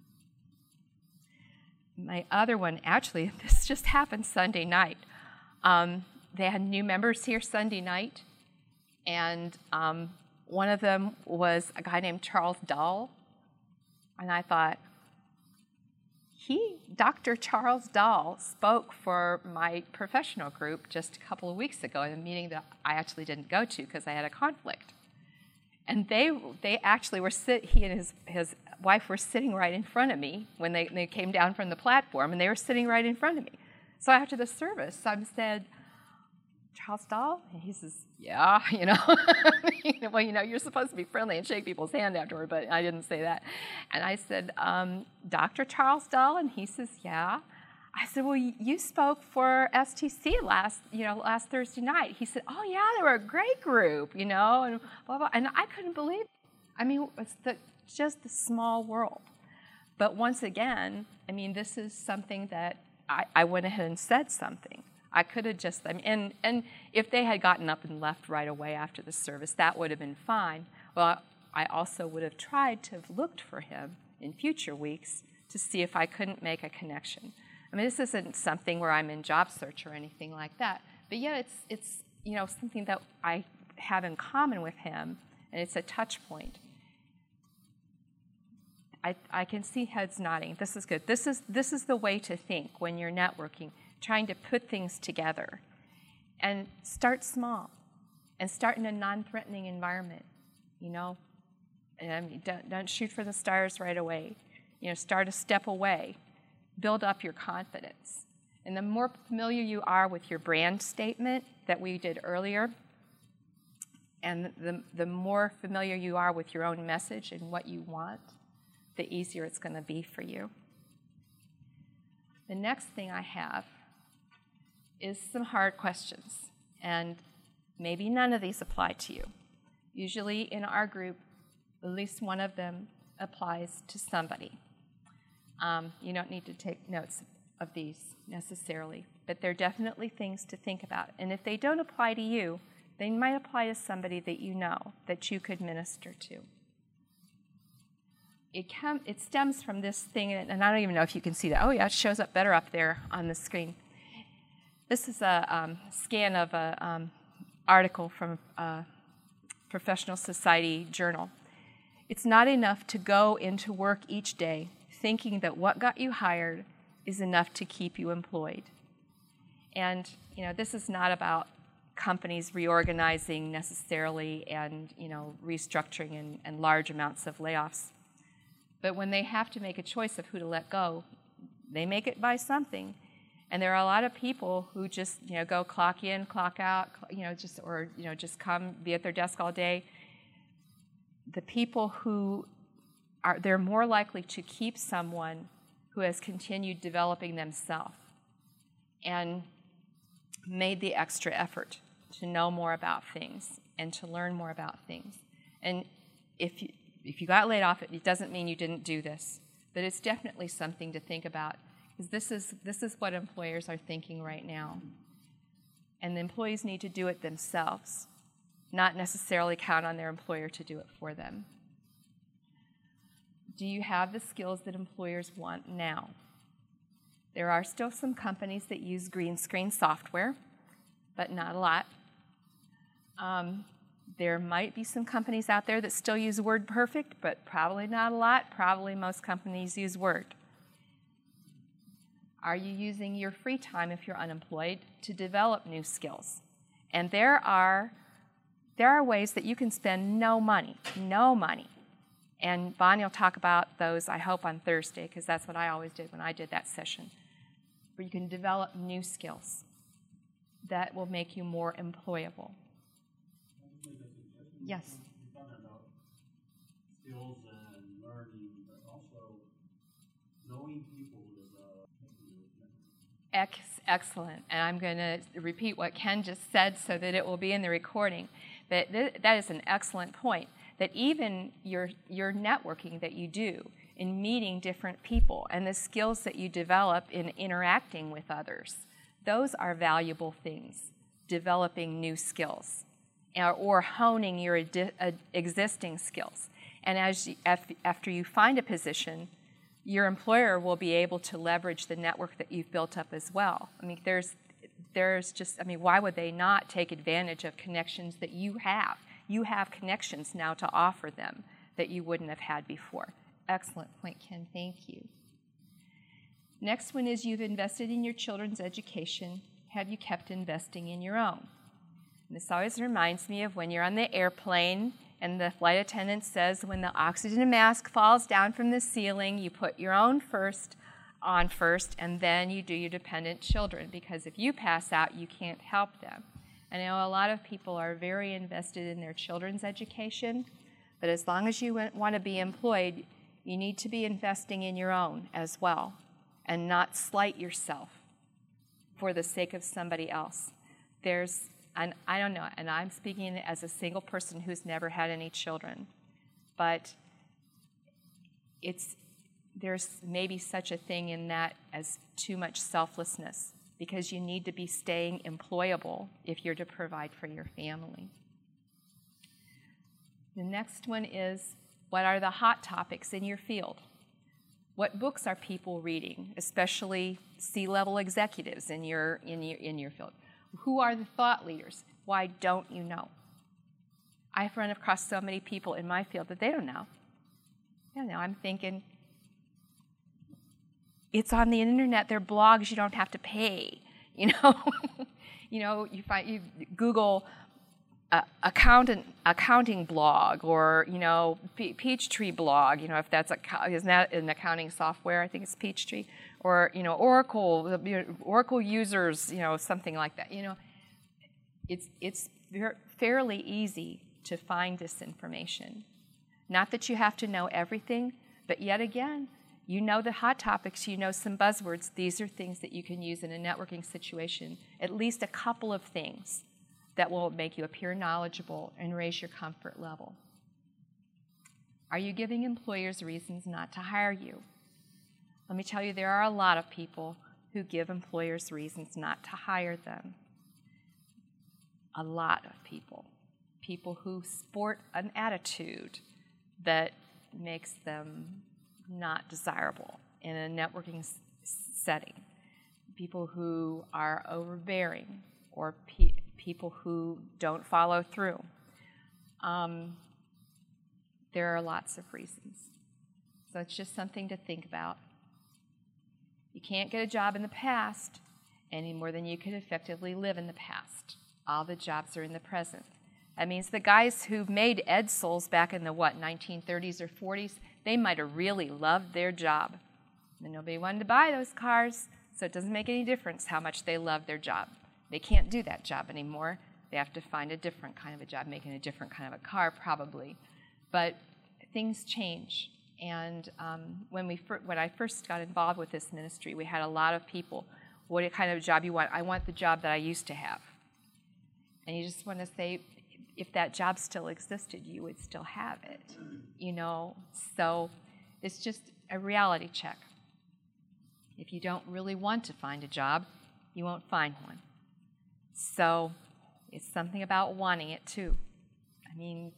Speaker 1: My other one, actually, this just happened Sunday night. They had new members here Sunday night, and one of them was a guy named Charles Dahl. And I thought, Dr. Charles Dahl, spoke for my professional group just a couple of weeks ago in a meeting that I actually didn't go to because I had a conflict. And they actually were he and his wife were sitting right in front of me when they came down from the platform, and they were sitting right in front of me. So after the service, I said, Charles Dahl? And he says, yeah, Well, you're supposed to be friendly and shake people's hand afterward, but I didn't say that. And I said, Dr. Charles Dahl? And he says, yeah. I said, well, you spoke for STC last Thursday night. He said, oh, yeah, they were a great group, and blah, blah. And I couldn't believe it. I mean, it's just the small world. But once again, this is something that I went ahead and said something. I could have just, and if they had gotten up and left right away after the service, that would have been fine. Well, I also would have tried to have looked for him in future weeks to see if I couldn't make a connection. This isn't something where I'm in job search or anything like that, but yet it's something that I have in common with him, and it's a touch point. I can see heads nodding. This is good. This is the way to think when you're networking, trying to put things together. And start small. And start in a non-threatening environment, And don't shoot for the stars right away. Start a step away. Build up your confidence. And the more familiar you are with your brand statement that we did earlier, and the more familiar you are with your own message and what you want, the easier it's going to be for you. The next thing I have is some hard questions, and maybe none of these apply to you. Usually in our group, at least one of them applies to somebody. You don't need to take notes of these necessarily, but they're definitely things to think about. And if they don't apply to you, they might apply to somebody that you know that you could minister to. It stems from this thing, and I don't even know if you can see that. Oh, yeah, it shows up better up there on the screen. This is a scan of an article from a Professional Society journal. It's not enough to go into work each day thinking that what got you hired is enough to keep you employed. And, this is not about companies reorganizing necessarily and restructuring and large amounts of layoffs. But when they have to make a choice of who to let go, they make it by something. And there are a lot of people who just go clock in, clock out, just come be at their desk all day. The people who they're more likely to keep someone who has continued developing themselves and made the extra effort to know more about things and to learn more about things. And if you got laid off, it doesn't mean you didn't do this, but it's definitely something to think about, because this is what employers are thinking right now. And the employees need to do it themselves, not necessarily count on their employer to do it for them. Do you have the skills that employers want now? There are still some companies that use green screen software, but not a lot. There might be some companies out there that still use WordPerfect, but probably not a lot. Probably most companies use Word. Are you using your free time, if you're unemployed, to develop new skills? And there are ways that you can spend no money. And Bonnie will talk about those, I hope, on Thursday, because that's what I always did when I did that session, where you can develop new skills that will make you more employable. Yes?
Speaker 2: You're talking about skills and learning, but also knowing people is
Speaker 1: Excellent. And I'm going to repeat what Ken just said so that it will be in the recording. But that is an excellent point, that even your networking that you do in meeting different people and the skills that you develop in interacting with others, those are valuable things, developing new skills or honing your existing skills. And after you find a position, your employer will be able to leverage the network that you've built up as well. I mean, why would they not take advantage of connections that you have? You have connections now to offer them that you wouldn't have had before. Excellent point, Ken. Thank you. Next one is, you've invested in your children's education. Have you kept investing in your own? And this always reminds me of when you're on the airplane and the flight attendant says, when the oxygen mask falls down from the ceiling, you put your own on first, and then you do your dependent children, because if you pass out, you can't help them. I know a lot of people are very invested in their children's education, but as long as you want to be employed, you need to be investing in your own as well, and not slight yourself for the sake of somebody else. And I don't know, and I'm speaking as a single person who's never had any children, but there's maybe such a thing in that as too much selflessness, because you need to be staying employable if you're to provide for your family. The next one is, what are the hot topics in your field? What books are people reading, especially C-level executives in your field? Who are the thought leaders? Why don't you know? I've run across so many people in my field that they don't know. I don't know. I'm thinking, it's on the internet. They're blogs. You don't have to pay. You Google accounting blog, or Peachtree blog. If that's isn't that an accounting software? I think it's Peachtree, or Oracle users. Something like that. It's fairly easy to find this information. Not that you have to know everything, but yet again, you know the hot topics, you know some buzzwords. These are things that you can use in a networking situation, at least a couple of things that will make you appear knowledgeable and raise your comfort level. Are you giving employers reasons not to hire you? Let me tell you, there are a lot of people who give employers reasons not to hire them. A lot of people. People who sport an attitude that makes them not desirable in a networking setting. People who are overbearing, or people who don't follow through. There are lots of reasons. So it's just something to think about. You can't get a job in the past any more than you could effectively live in the past. All the jobs are in the present. That means the guys who made Edsols back in the, 1930s or 40s, they might have really loved their job. And nobody wanted to buy those cars, so it doesn't make any difference how much they love their job. They can't do that job anymore. They have to find a different kind of a job, making a different kind of a car probably. But things change. And when I first got involved with this ministry, we had a lot of people, what kind of job you want? I want the job that I used to have. And you just want to say, if that job still existed, you would still have it, you know? So it's just a reality check. If you don't really want to find a job, you won't find one. So it's something about wanting it too. I mean,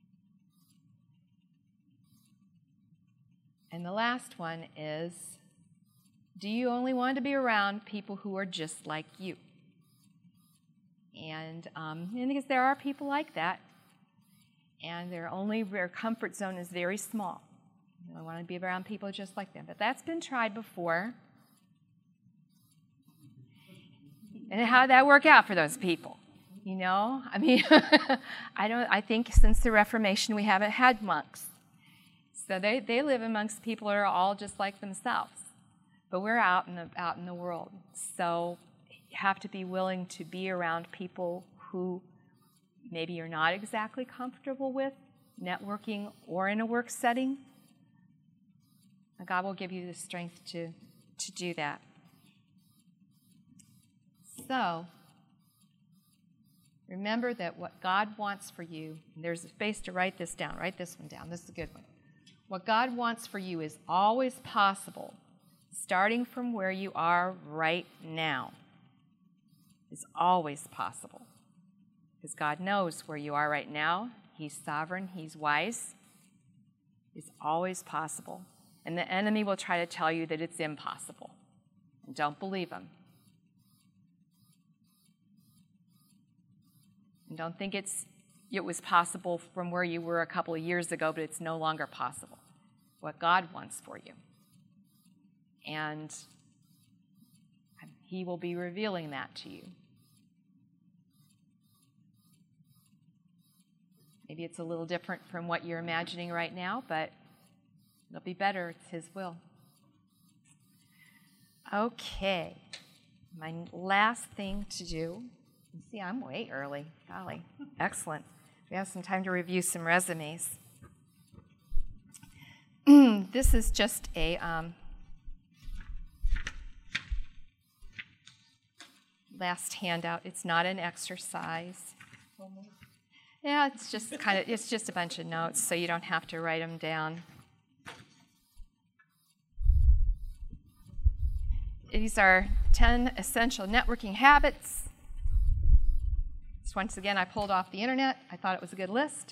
Speaker 1: and the last one is, do you only want to be around people who are just like you? And because there are people like that, and their comfort zone is very small. I want to be around people just like them. But that's been tried before. And how did that work out for those people? You know, I mean, I think since the Reformation we haven't had monks. So they live amongst people that are all just like themselves. But we're out in the world. So you have to be willing to be around people who maybe you're not exactly comfortable with, networking or in a work setting. And God will give you the strength to do that. So, remember that what God wants for you, and there's a space to write this down. Write this one down. This is a good one. What God wants for you is always possible, starting from where you are right now. It's always possible. Because God knows where you are right now. He's sovereign. He's wise. It's always possible. And the enemy will try to tell you that it's impossible. And don't believe him. And don't think it was possible from where you were a couple of years ago, but it's no longer possible. What God wants for you. And he will be revealing that to you. Maybe it's a little different from what you're imagining right now, but it'll be better. It's his will. Okay. My last thing to do. See, I'm way early. Golly. Excellent. We have some time to review some resumes. This is just a last handout. It's not an exercise. Yeah, it's just a bunch of notes, so you don't have to write them down. These are 10 essential networking habits. Once again, I pulled off the internet. I thought it was a good list.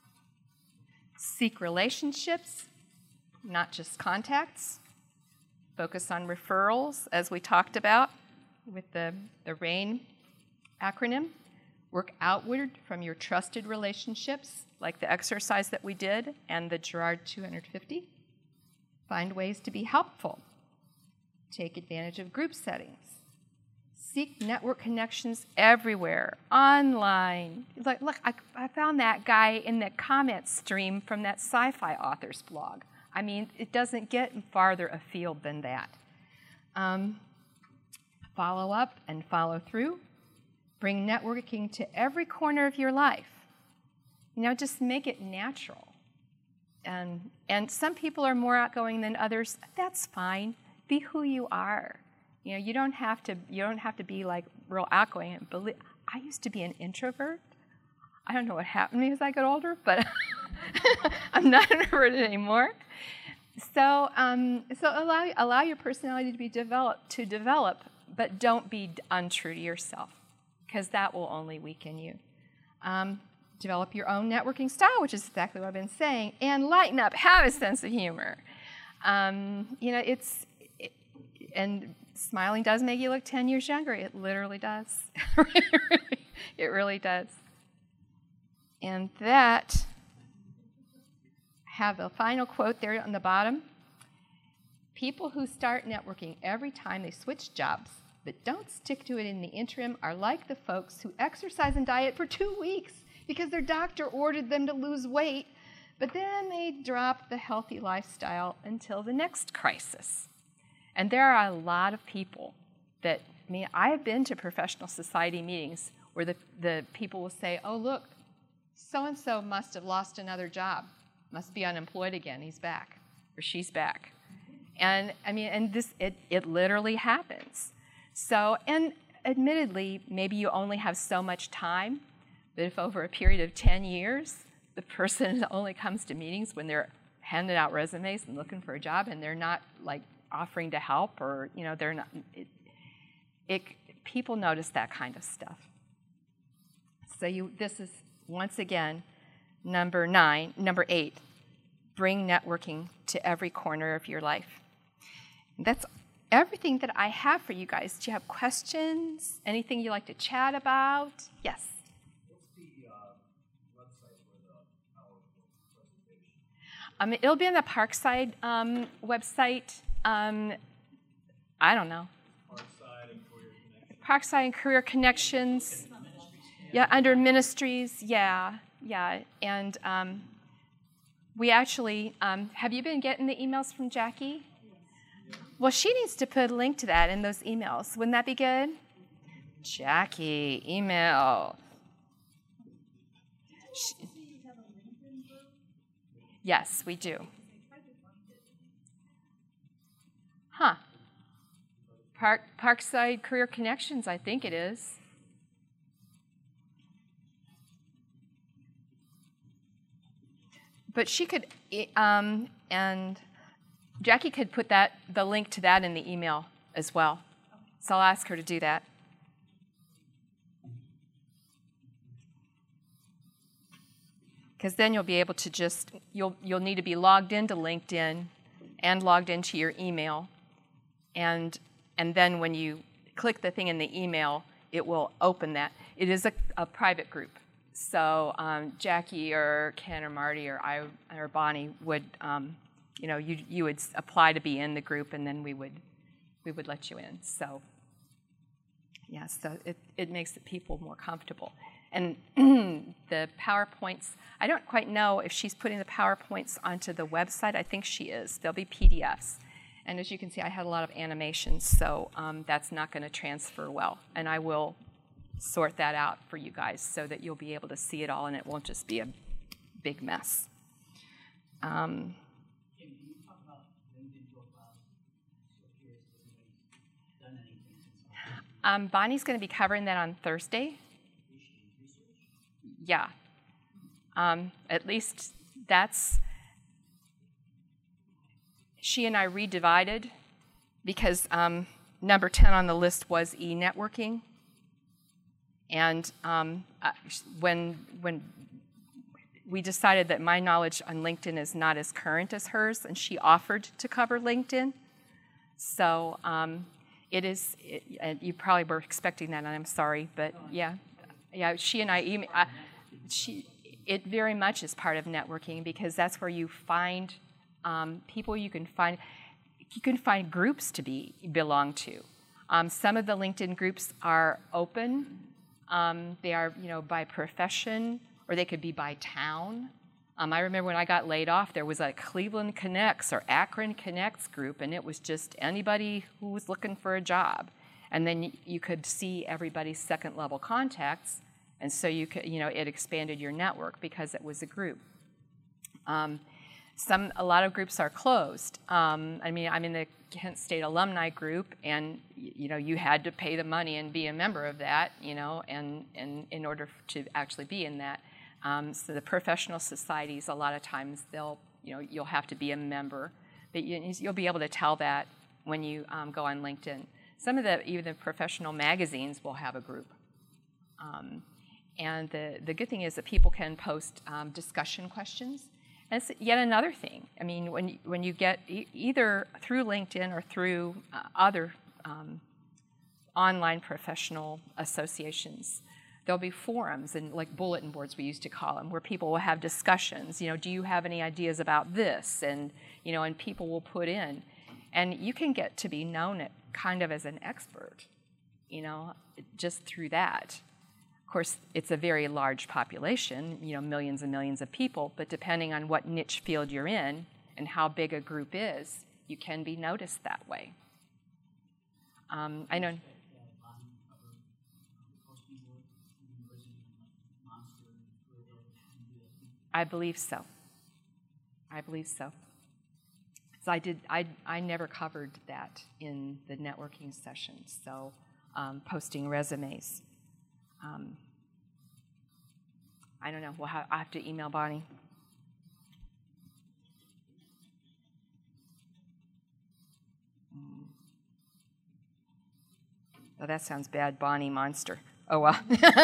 Speaker 1: Seek relationships, not just contacts. Focus on referrals, as we talked about with the RAIN acronym. Work outward from your trusted relationships, like the exercise that we did and the Girard 250. Find ways to be helpful. Take advantage of group settings. Seek network connections everywhere, online. Like, look, I found that guy in the comment stream from that sci-fi author's blog. I mean, it doesn't get farther afield than that. Follow up and follow through. Bring networking to every corner of your life. You know, just make it natural. And some people are more outgoing than others. That's fine. Be who you are. You know, you don't have to be like real outgoing. I used to be an introvert. I don't know what happened to me as I got older, but I'm not an introvert anymore. So allow your personality to develop, but don't be untrue to yourself, because that will only weaken you. Develop your own networking style, which is exactly what I've been saying, and lighten up. Have a sense of humor. And smiling does make you look 10 years younger. It literally does. It really does. And that, have a final quote there on the bottom. People who start networking every time they switch jobs, that don't stick to it in the interim are like the folks who exercise and diet for 2 weeks because their doctor ordered them to lose weight, but then they drop the healthy lifestyle until the next crisis. And there are a lot of people that, I mean, I have been to professional society meetings where the people will say, oh, look, so-and-so must have lost another job, must be unemployed again, he's back, or she's back. And I mean, and this, it literally happens. So, and admittedly, maybe you only have so much time, but if over a period of 10 years, the person only comes to meetings when they're handing out resumes and looking for a job, and they're not like offering to help, or they're not. People notice that kind of stuff. So this is once again number 8. Bring networking to every corner of your life. That's everything that I have for you guys. Do you have questions? Anything you'd like to chat about? Yes.
Speaker 2: What's the website for the PowerPoint presentation?
Speaker 1: It'll be on the Parkside website. I don't know. Parkside and Career Connections. Yeah, under Ministries. Yeah. And we actually, have you been getting the emails from Jackie? Well, she needs to put a link to that in those emails. Wouldn't that be good? Jackie, email. Yes, we do. Huh. Parkside Career Connections, I think it is. But she could, and Jackie could put the link to that in the email as well. So I'll ask her to do that. Because then you'll be able to just, you'll need to be logged into LinkedIn and logged into your email. And then when you click the thing in the email, it will open that. It is a private group. So Jackie or Ken or Marty or I or Bonnie would, you would apply to be in the group, and then we would let you in. So yeah, so it makes the people more comfortable. And the PowerPoints, I don't quite know if she's putting the PowerPoints onto the website. I think she is. They'll be PDFs. And as you can see, I had a lot of animations, so that's not going to transfer well. And I will sort that out for you guys so that you'll be able to see it all and it won't just be a big mess.
Speaker 2: Can you talk about LinkedIn profiles? So curious if anybody's done anything since
Speaker 1: Bonnie's going to be covering that on Thursday. Yeah. At least that's, she and I redivided because number 10 on the list was e-networking. And when we decided that my knowledge on LinkedIn is not as current as hers, and she offered to cover LinkedIn. So it is, and you probably were expecting that, and I'm sorry, but yeah, she and I, it very much is part of networking because that's where you find people you can find groups to belong to. Some of the LinkedIn groups are open. They are, by profession, or they could be by town. I remember when I got laid off, there was a Cleveland Connects or Akron Connects group, and it was just anybody who was looking for a job. And then you could see everybody's second-level contacts, and so you could, it expanded your network because it was a group. A lot of groups are closed. I'm in the Kent State Alumni Group, and you had to pay the money and be a member of that, and in order to actually be in that. So the professional societies, a lot of times you'll have to be a member, but you'll be able to tell that when you go on LinkedIn. Some of even the professional magazines will have a group. And the good thing is that people can post discussion questions. And it's yet another thing. I mean, when you get either through LinkedIn or through other online professional associations, there'll be forums and like bulletin boards, we used to call them, where people will have discussions. Do you have any ideas about this? And and people will put in, and you can get to be known kind of as an expert just through that. Of course, it's a very large population, millions and millions of people, but depending on what niche field you're in and how big a group is, you can be noticed that way. I know. I believe so. So I never covered that in the networking sessions, so posting resumes. I don't know. I have to email Bonnie. Oh, that sounds bad. Bonnie Monster. Oh, well.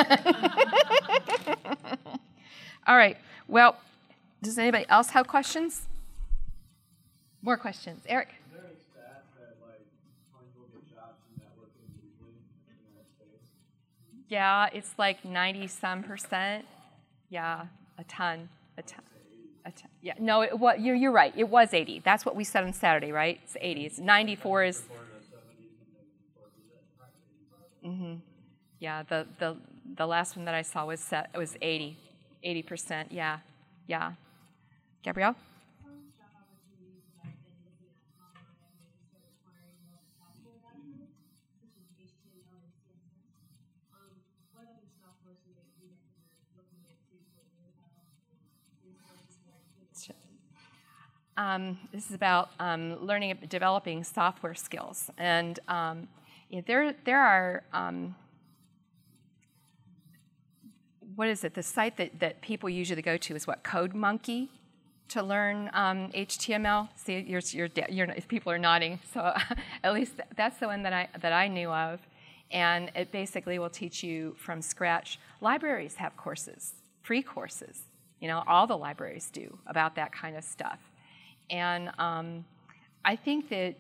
Speaker 1: All right. Well, does anybody else have questions? More questions. Eric?
Speaker 3: Is there any stat that, how many people get jobs from networking usually in the United States?
Speaker 1: Yeah, it's like 90-some%. Yeah, a ton. Yeah, no, you're right. It was 80. That's what we said on Saturday, right? It's 80. It's 94 is. Yeah, the last one that I saw was 80. 80%. Yeah. Gabrielle? This is about developing software skills, and there are what is it? The site that people usually go to is what, CodeMonkey, to learn HTML. See, people are nodding, so at least that's the one that I knew of, and it basically will teach you from scratch. Libraries have courses, free courses. All the libraries do about that kind of stuff. And I think that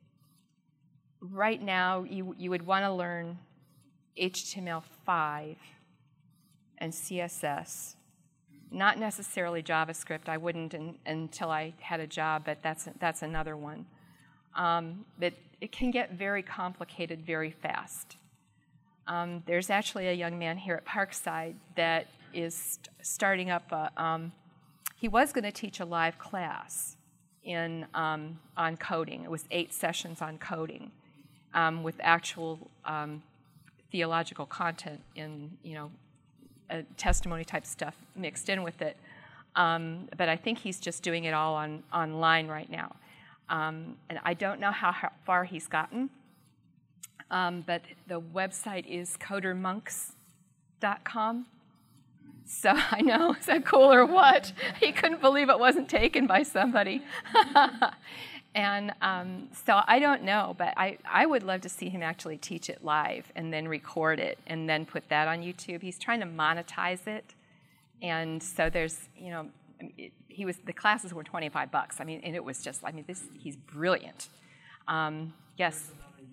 Speaker 1: right now you would want to learn HTML5 and CSS, not necessarily JavaScript. I wouldn't until I had a job, but that's another one. But it can get very complicated very fast. There's actually a young man here at Parkside that is starting up he was going to teach a live class on coding. It was 8 sessions on coding with actual theological content in testimony type stuff mixed in with it. But I think he's just doing it all online right now. And I don't know how far he's gotten, but the website is codermonks.com. So I know, is that cool or what? He couldn't believe it wasn't taken by somebody. And so I don't know, but I would love to see him actually teach it live and then record it and then put that on YouTube. He's trying to monetize it. And so there's, the classes were $25. And it was just, he's brilliant. Yes?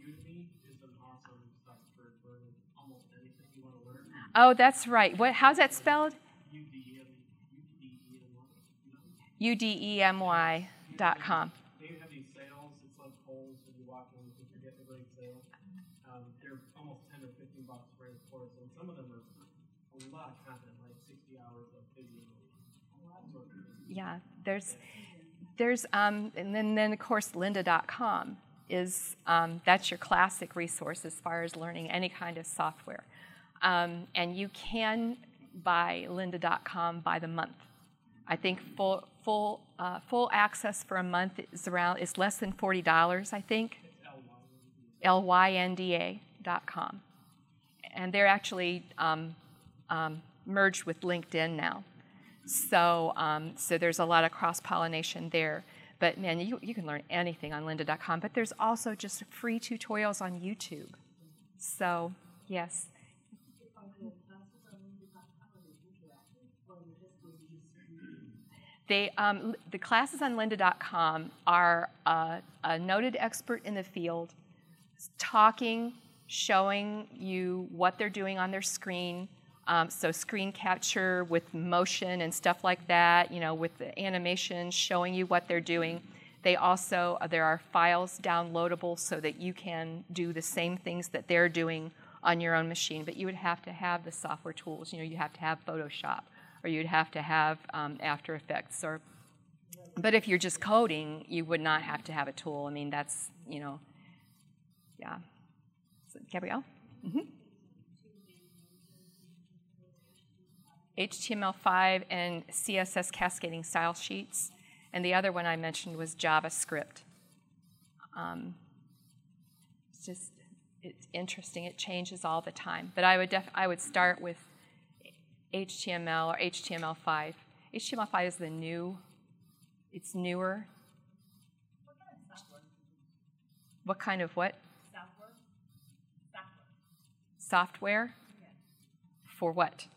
Speaker 1: Oh, that's right. How's that spelled? UDEMY.com.
Speaker 3: They have these sales. It's like polls when you walk in, if you get the great sale. They're almost $10 or $15 for a course, and some of them are a lot of content, like 60 hours of video.
Speaker 1: Yeah, there's and then of course lynda.com is that's your classic resource as far as learning any kind of software. And you can buy lynda.com by the month. I think full access for a month is less than $40. I think. lynda.com, and they're actually merged with LinkedIn now. So there's a lot of cross-pollination there. But man, you can learn anything on lynda.com. But there's also just free tutorials on YouTube. So yes. The classes on lynda.com are a noted expert in the field talking, showing you what they're doing on their screen. So screen capture with motion and stuff like that, with the animation showing you what they're doing. They also, there are files downloadable so that you can do the same things that they're doing on your own machine, but you would have to have the software tools. You know, you have to have Photoshop, or you'd have to have After Effects. But if you're just coding, you would not have to have a tool. I mean, that's, you know, yeah. So, Gabrielle? Mm-hmm. HTML5 and CSS cascading style sheets. And the other one I mentioned was JavaScript. It's interesting. It changes all the time. But I would start with HTML or HTML5. HTML5 is it's newer.
Speaker 4: What kind of software?
Speaker 1: What kind of what?
Speaker 4: Software?
Speaker 1: Software?
Speaker 4: Yeah.
Speaker 1: For what?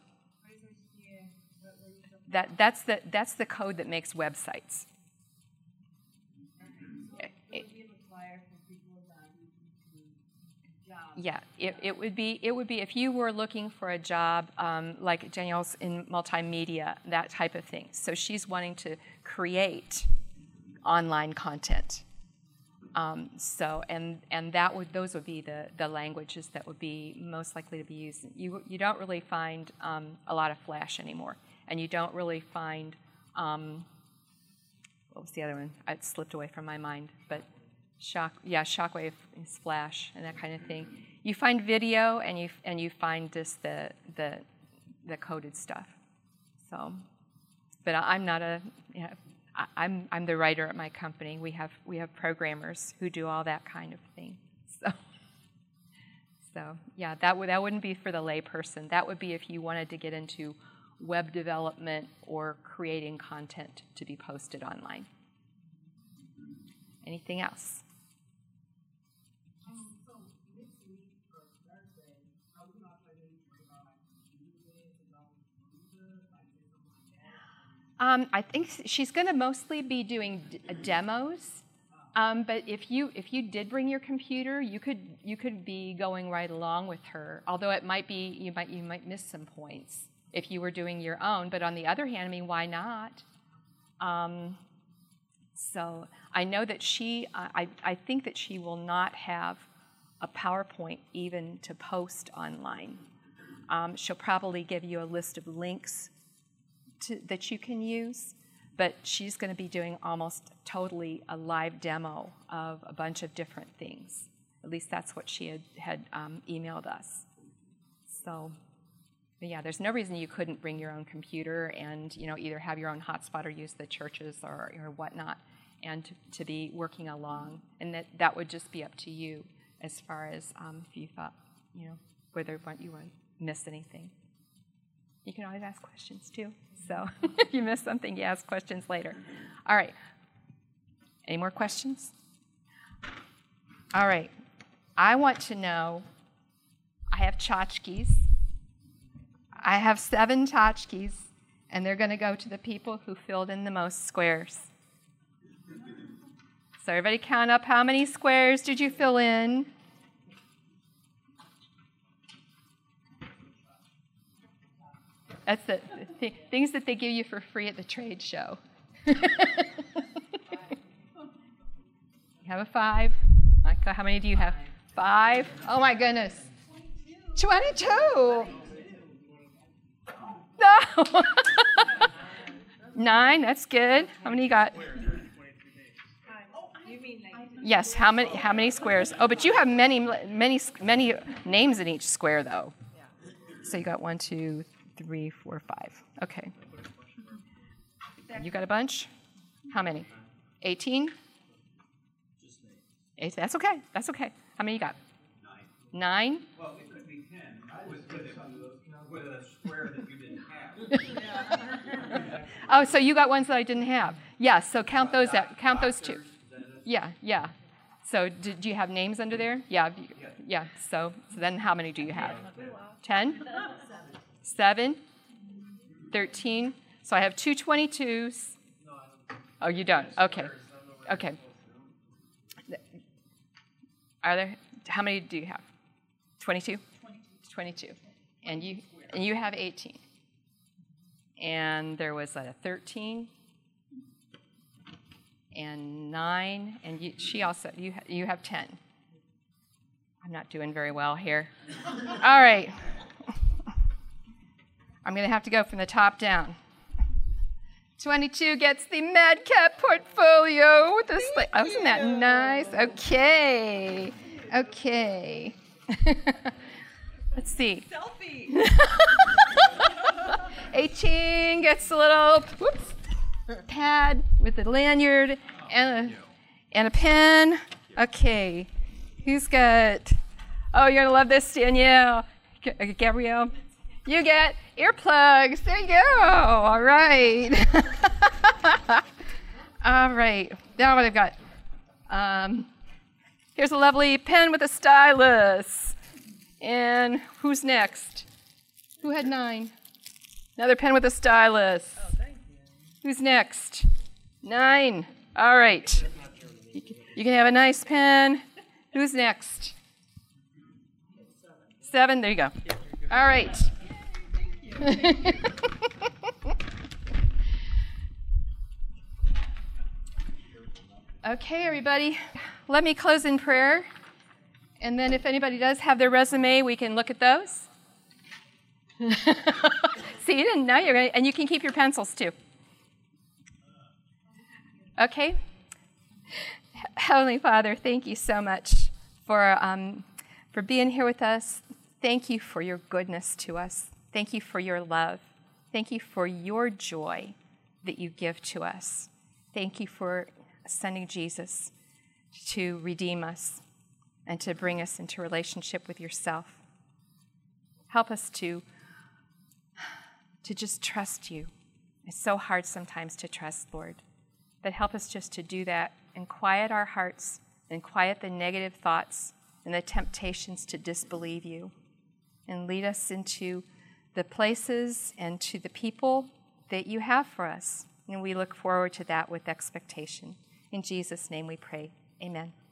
Speaker 4: Yeah.
Speaker 1: That's the code that makes websites. Yeah, it would be if you were looking for a job like Danielle's in multimedia, that type of thing. So she's wanting to create online content. Those would be the languages that would be most likely to be used. You don't really find a lot of Flash anymore, and you don't really find what was the other one? It slipped away from my mind, but Shockwave is Flash and that kind of thing. You find video and you find just the coded stuff. So, but I'm not I'm the writer at my company. We have programmers who do all that kind of thing. So yeah, that wouldn't be for the lay person. That would be if you wanted to get into web development or creating content to be posted online. Anything else? I think she's going to mostly be doing demos, but if you did bring your computer, you could be going right along with her. Although it might be you might miss some points if you were doing your own. But on the other hand, I mean, why not? So I know that I think that she will not have a PowerPoint even to post online. She'll probably give you a list of links that you can use, but she's going to be doing almost totally a live demo of a bunch of different things. At least that's what she had emailed us. So, yeah, there's no reason you couldn't bring your own computer and either have your own hotspot or use the churches or whatnot, and to be working along. And that would just be up to you as far as if you thought whether you would miss anything. You can always ask questions too. So if you miss something, you ask questions later. All right. Any more questions? All right. I want to know, I have tchotchkes. I have 7 tchotchkes, and they're going to go to the people who filled in the most squares. So everybody count up how many squares did you fill in? That's the things that they give you for free at the trade show. You have a 5? How many do you have? 5? Oh my goodness. 22. No. 9, that's good. How many you got? Yes, how many squares? Oh, but you have many names in each square though. So you got 1, 2, 3, 4, 5. Okay. You got a bunch? How many? 18? 8. That's okay. That's okay. How many you got? 9?
Speaker 5: Well, it could be 10. I was with a square that you didn't have.
Speaker 1: Oh, so you got ones that I didn't have. Yeah, so count those out. Count those 2. Yeah. So do you have names under there? Yeah. So then how many do you have? 10? 7? 13? So I have 2 22s. Oh, you don't? Okay. Are there? How many do you have? 22? 22. And you have 18. And there was a 13. and 9, and you have 10. I'm not doing very well here. All right. I'm going to have to go from the top down. 22 gets the Madcap portfolio with the slate. Oh, isn't that nice? Okay. Okay. Let's see.
Speaker 4: Selfie.
Speaker 1: 18 gets a little pad with a lanyard and a pen. Okay. Who's got... Oh, you're going to love this, Danielle. Gabrielle. You get earplugs. There you go. All right. All right. Now what I've got. Here's a lovely pen with a stylus. And who's next? Who had 9? Another pen with a stylus.
Speaker 4: Oh, thank you.
Speaker 1: Who's next? 9. All right. You can have a nice pen. Who's next? 7. There you go. All right. Okay, everybody. Let me close in prayer. And then if anybody does have their resume, we can look at those. See, you didn't know you're going to, and you can keep your pencils too. Okay. Heavenly Father, thank you so much for being here with us. Thank you for your goodness to us. Thank you for your love. Thank you for your joy that you give to us. Thank you for sending Jesus to redeem us and to bring us into relationship with yourself. Help us to just trust you. It's so hard sometimes to trust, Lord. But help us just to do that and quiet our hearts and quiet the negative thoughts and the temptations to disbelieve you, and lead us into the places and to the people that you have for us. And we look forward to that with expectation. In Jesus' name we pray. Amen.